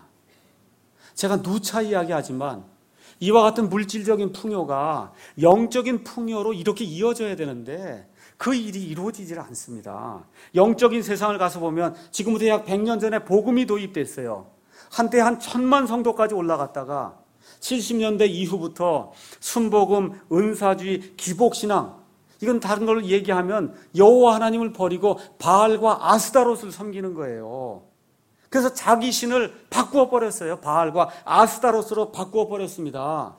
제가 누차 이야기하지만 이와 같은 물질적인 풍요가 영적인 풍요로 이렇게 이어져야 되는데 그 일이 이루어지질 않습니다. 영적인 세상을 가서 보면 지금부터 약 백 년 전에 복음이 도입됐어요. 한때 한 천만 성도까지 올라갔다가 칠십 년대 이후부터 순복음, 은사주의, 기복신앙 이건 다른 걸 얘기하면 여호와 하나님을 버리고 바알과 아스다롯을 섬기는 거예요. 그래서 자기 신을 바꾸어 버렸어요. 바알과 아스다롯으로 바꾸어 버렸습니다.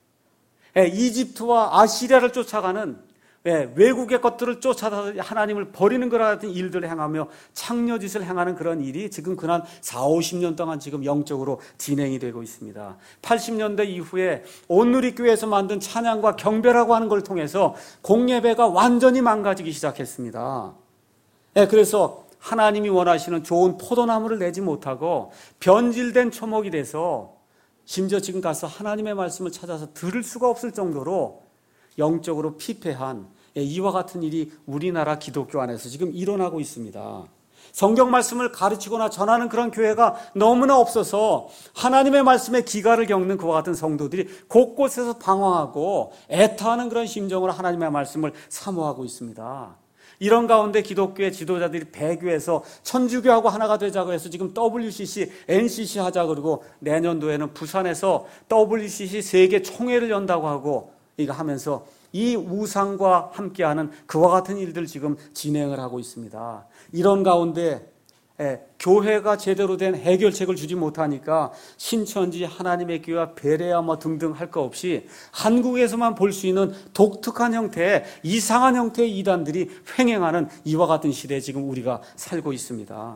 예, 이집트와 아시리아를 쫓아가는 예, 외국의 것들을 쫓아서 하나님을 버리는 거라 같은 일들을 행하며 창녀짓을 행하는 그런 일이 지금 그난 사오십 년 동안 지금 영적으로 진행이 되고 있습니다. 팔십 년대 이후에 온누리교회에서 만든 찬양과 경배라고 하는 걸 통해서 공예배가 완전히 망가지기 시작했습니다. 예, 그래서 하나님이 원하시는 좋은 포도나무를 내지 못하고 변질된 초목이 돼서 심지어 지금 가서 하나님의 말씀을 찾아서 들을 수가 없을 정도로 영적으로 피폐한 이와 같은 일이 우리나라 기독교 안에서 지금 일어나고 있습니다. 성경 말씀을 가르치거나 전하는 그런 교회가 너무나 없어서 하나님의 말씀에 기가를 겪는 그와 같은 성도들이 곳곳에서 방황하고 애타하는 그런 심정으로 하나님의 말씀을 사모하고 있습니다. 이런 가운데 기독교의 지도자들이 배교해서 천주교하고 하나가 되자고 해서 지금 더블유씨씨, 엔씨씨 하자 그러고 내년도에는 부산에서 더블유씨씨 세계 총회를 연다고 하고 이거 하면서 이 우상과 함께하는 그와 같은 일들 지금 진행을 하고 있습니다. 이런 가운데 예, 교회가 제대로 된 해결책을 주지 못하니까 신천지, 하나님의 교회와 베레아 뭐 등등 할 거 없이 한국에서만 볼 수 있는 독특한 형태의 이상한 형태의 이단들이 횡행하는 이와 같은 시대에 지금 우리가 살고 있습니다.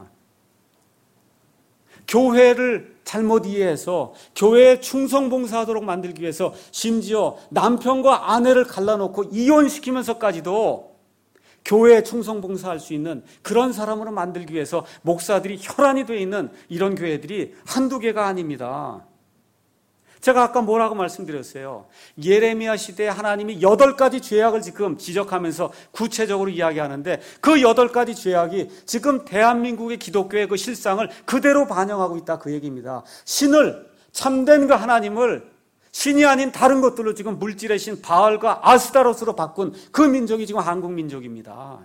교회를 잘못 이해해서 교회에 충성봉사하도록 만들기 위해서 심지어 남편과 아내를 갈라놓고 이혼시키면서까지도 교회에 충성봉사할 수 있는 그런 사람으로 만들기 위해서 목사들이 혈안이 되어 있는 이런 교회들이 한두 개가 아닙니다. 제가 아까 뭐라고 말씀드렸어요? 예레미야 시대에 하나님이 여덟 가지 죄악을 지금 지적하면서 구체적으로 이야기하는데 그 여덟 가지 죄악이 지금 대한민국의 기독교의 그 실상을 그대로 반영하고 있다 그 얘기입니다. 신을, 참된 그 하나님을 신이 아닌 다른 것들로 지금 물질의 신 바알과 아스타롯으로 바꾼 그 민족이 지금 한국 민족입니다.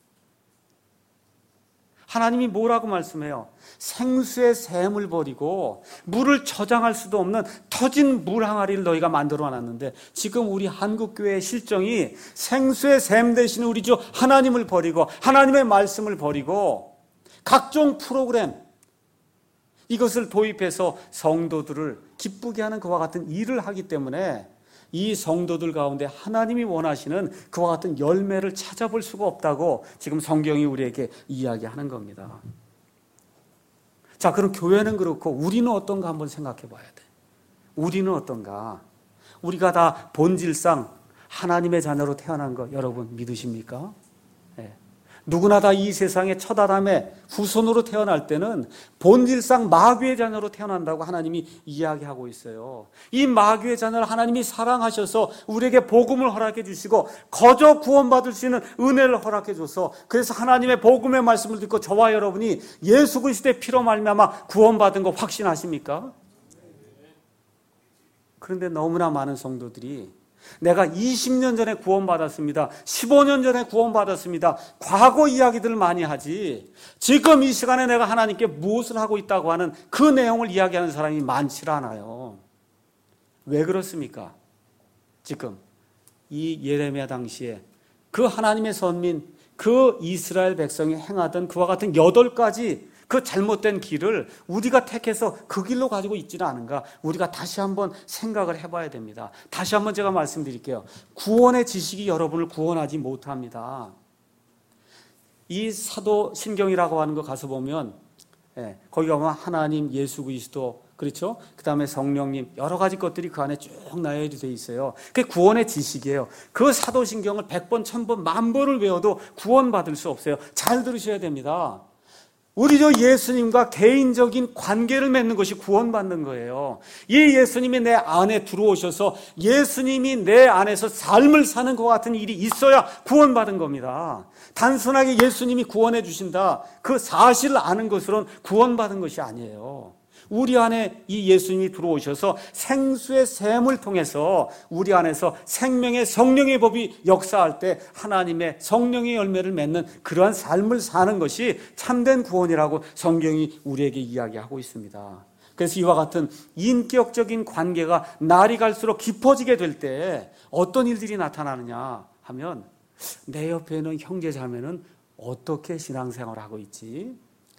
하나님이 뭐라고 말씀해요? 생수의 샘을 버리고 물을 저장할 수도 없는 터진 물 항아리를 너희가 만들어 놨는데 지금 우리 한국교회의 실정이 생수의 샘 대신에 우리 주 하나님을 버리고 하나님의 말씀을 버리고 각종 프로그램 이것을 도입해서 성도들을 기쁘게 하는 그와 같은 일을 하기 때문에 이 성도들 가운데 하나님이 원하시는 그와 같은 열매를 찾아볼 수가 없다고 지금 성경이 우리에게 이야기하는 겁니다. 자, 그럼 교회는 그렇고 우리는 어떤가 한번 생각해 봐야 돼. 우리는 어떤가? 우리가 다 본질상 하나님의 자녀로 태어난 거 여러분 믿으십니까? 네. 누구나 다 이 세상의 첫 아담의 후손으로 태어날 때는 본질상 마귀의 자녀로 태어난다고 하나님이 이야기하고 있어요. 이 마귀의 자녀를 하나님이 사랑하셔서 우리에게 복음을 허락해 주시고 거저 구원받을 수 있는 은혜를 허락해 줘서 그래서 하나님의 복음의 말씀을 듣고 저와 여러분이 예수 그리스도의 피로 말미암아 구원받은 거 확신하십니까? 그런데 너무나 많은 성도들이 내가 이십 년 전에 구원받았습니다. 십오 년 전에 구원받았습니다. 과거 이야기들을 많이 하지 지금 이 시간에 내가 하나님께 무엇을 하고 있다고 하는 그 내용을 이야기하는 사람이 많지 않아요. 왜 그렇습니까? 지금 이 예레미야 당시에 그 하나님의 선민 그 이스라엘 백성이 행하던 그와 같은 여덟 가지 그 잘못된 길을 우리가 택해서 그 길로 가지고 있지는 않은가? 우리가 다시 한번 생각을 해봐야 됩니다. 다시 한번 제가 말씀드릴게요. 구원의 지식이 여러분을 구원하지 못합니다. 이 사도신경이라고 하는 거 가서 보면, 예, 거기 가면 하나님, 예수 그리스도, 그렇죠? 그 다음에 성령님, 여러 가지 것들이 그 안에 쭉 나열이 되어 있어요. 그게 구원의 지식이에요. 그 사도신경을 백 번, 천 번, 만 번을 외워도 구원받을 수 없어요. 잘 들으셔야 됩니다. 우리 저 예수님과 개인적인 관계를 맺는 것이 구원받는 거예요. 이 예수님이 내 안에 들어오셔서 예수님이 내 안에서 삶을 사는 것 같은 일이 있어야 구원받은 겁니다. 단순하게 예수님이 구원해 주신다, 그 사실을 아는 것으로는 구원받은 것이 아니에요. 우리 안에 이 예수님이 들어오셔서 생수의 샘을 통해서 우리 안에서 생명의 성령의 법이 역사할 때 하나님의 성령의 열매를 맺는 그러한 삶을 사는 것이 참된 구원이라고 성경이 우리에게 이야기하고 있습니다. 그래서 이와 같은 인격적인 관계가 날이 갈수록 깊어지게 될 때 어떤 일들이 나타나느냐 하면, 내 옆에 있는 형제 자매는 어떻게 신앙생활을 하고 있지?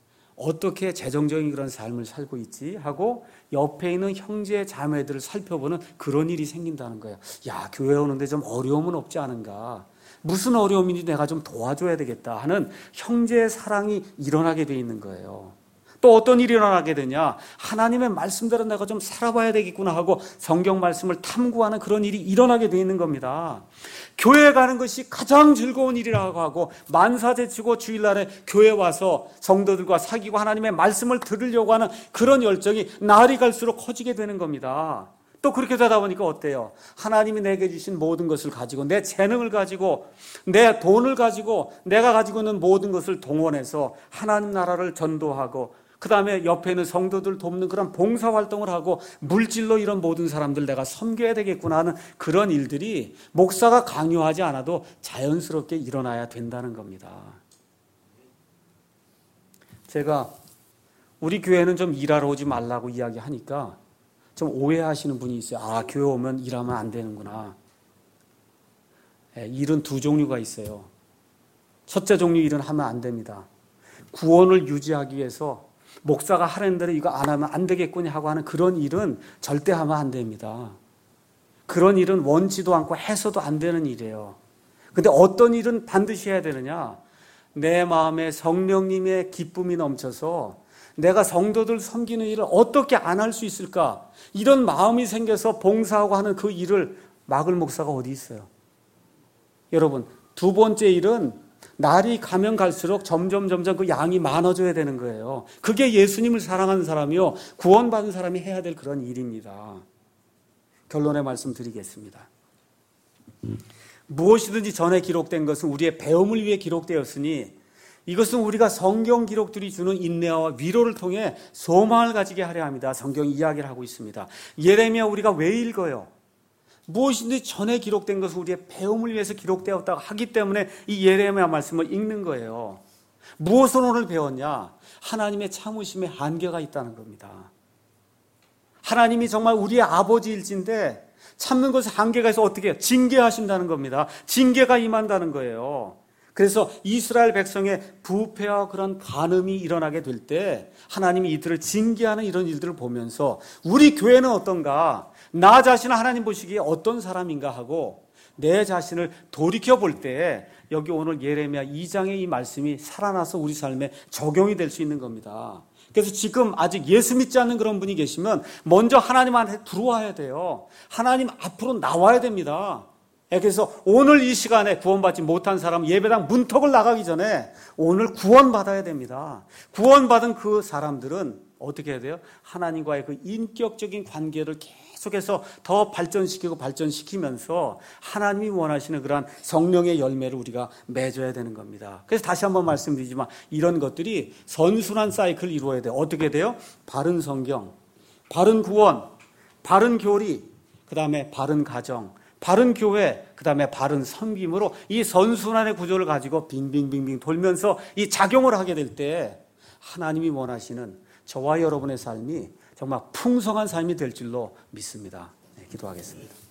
어떻게 재정적인 그런 삶을 살고 있지? 하고 옆에 있는 형제 자매들을 살펴보는 그런 일이 생긴다는 거예요. 야, 교회 오는데 좀 어려움은 없지 않은가? 무슨 어려움인지 내가 좀 도와줘야 되겠다 하는 형제의 사랑이 일어나게 돼 있는 거예요. 또 어떤 일이 일어나게 되냐? 하나님의 말씀대로 내가 좀 살아봐야 되겠구나 하고 성경 말씀을 탐구하는 그런 일이 일어나게 돼 있는 겁니다. 교회 가는 것이 가장 즐거운 일이라고 하고 만사 제치고 주일날에 교회 와서 성도들과 사귀고 하나님의 말씀을 들으려고 하는 그런 열정이 날이 갈수록 커지게 되는 겁니다. 또 그렇게 되다 보니까 어때요? 하나님이 내게 주신 모든 것을 가지고, 내 재능을 가지고, 내 돈을 가지고, 내가 가지고 있는 모든 것을 동원해서 하나님 나라를 전도하고, 그 다음에 옆에 있는 성도들 돕는 그런 봉사활동을 하고, 물질로 이런 모든 사람들 내가 섬겨야 되겠구나 하는 그런 일들이 목사가 강요하지 않아도 자연스럽게 일어나야 된다는 겁니다. 제가 우리 교회는 좀 일하러 오지 말라고 이야기하니까 좀 오해하시는 분이 있어요. 아, 교회 오면 일하면 안 되는구나. 예, 일은 두 종류가 있어요. 첫째 종류 일은 하면 안 됩니다. 구원을 유지하기 위해서 목사가 하라는 대로 이거 안 하면 안 되겠군요 하고 하는 그런 일은 절대 하면 안 됩니다. 그런 일은 원치도 않고 해서도 안 되는 일이에요. 근데 어떤 일은 반드시 해야 되느냐? 내 마음에 성령님의 기쁨이 넘쳐서 내가 성도들 섬기는 일을 어떻게 안 할 수 있을까? 이런 마음이 생겨서 봉사하고 하는 그 일을 막을 목사가 어디 있어요? 여러분, 두 번째 일은 날이 가면 갈수록 점점 점점 그 양이 많아져야 되는 거예요. 그게 예수님을 사랑하는 사람이요, 구원받은 사람이 해야 될 그런 일입니다. 결론의 말씀 드리겠습니다. 무엇이든지 전에 기록된 것은 우리의 배움을 위해 기록되었으니 이것은 우리가 성경 기록들이 주는 인내와 위로를 통해 소망을 가지게 하려 합니다. 성경이 이야기를 하고 있습니다. 예레미야 우리가 왜 읽어요? 무엇이든지 전에 기록된 것은 우리의 배움을 위해서 기록되었다고 하기 때문에 이 예레미야 말씀을 읽는 거예요. 무엇을 오늘 배웠냐? 하나님의 참으심에 한계가 있다는 겁니다. 하나님이 정말 우리의 아버지일진데 참는 것에 한계가 있어 어떻게 해요? 징계하신다는 겁니다. 징계가 임한다는 거예요. 그래서 이스라엘 백성의 부패와 그런 간음이 일어나게 될 때 하나님이 이들을 징계하는 이런 일들을 보면서 우리 교회는 어떤가? 나 자신을 하나님 보시기에 어떤 사람인가 하고 내 자신을 돌이켜볼 때 여기 오늘 예레미야 이 장의 이 말씀이 살아나서 우리 삶에 적용이 될 수 있는 겁니다. 그래서 지금 아직 예수 믿지 않는 그런 분이 계시면 먼저 하나님 안에 들어와야 돼요. 하나님 앞으로 나와야 됩니다. 그래서 오늘 이 시간에 구원받지 못한 사람 예배당 문턱을 나가기 전에 오늘 구원받아야 됩니다. 구원받은 그 사람들은 어떻게 해야 돼요? 하나님과의 그 인격적인 관계를 계속해서 더 발전시키고 발전시키면서 하나님이 원하시는 그러한 성령의 열매를 우리가 맺어야 되는 겁니다. 그래서 다시 한번 말씀드리지만 이런 것들이 선순환 사이클을 이루어야 돼요. 어떻게 돼요? 바른 성경, 바른 구원, 바른 교리, 그 다음에 바른 가정, 바른 교회, 그 다음에 바른 섬김으로 이 선순환의 구조를 가지고 빙빙빙빙 돌면서 이 작용을 하게 될 때 하나님이 원하시는 저와 여러분의 삶이 정말 풍성한 삶이 될 줄로 믿습니다. 네, 기도하겠습니다.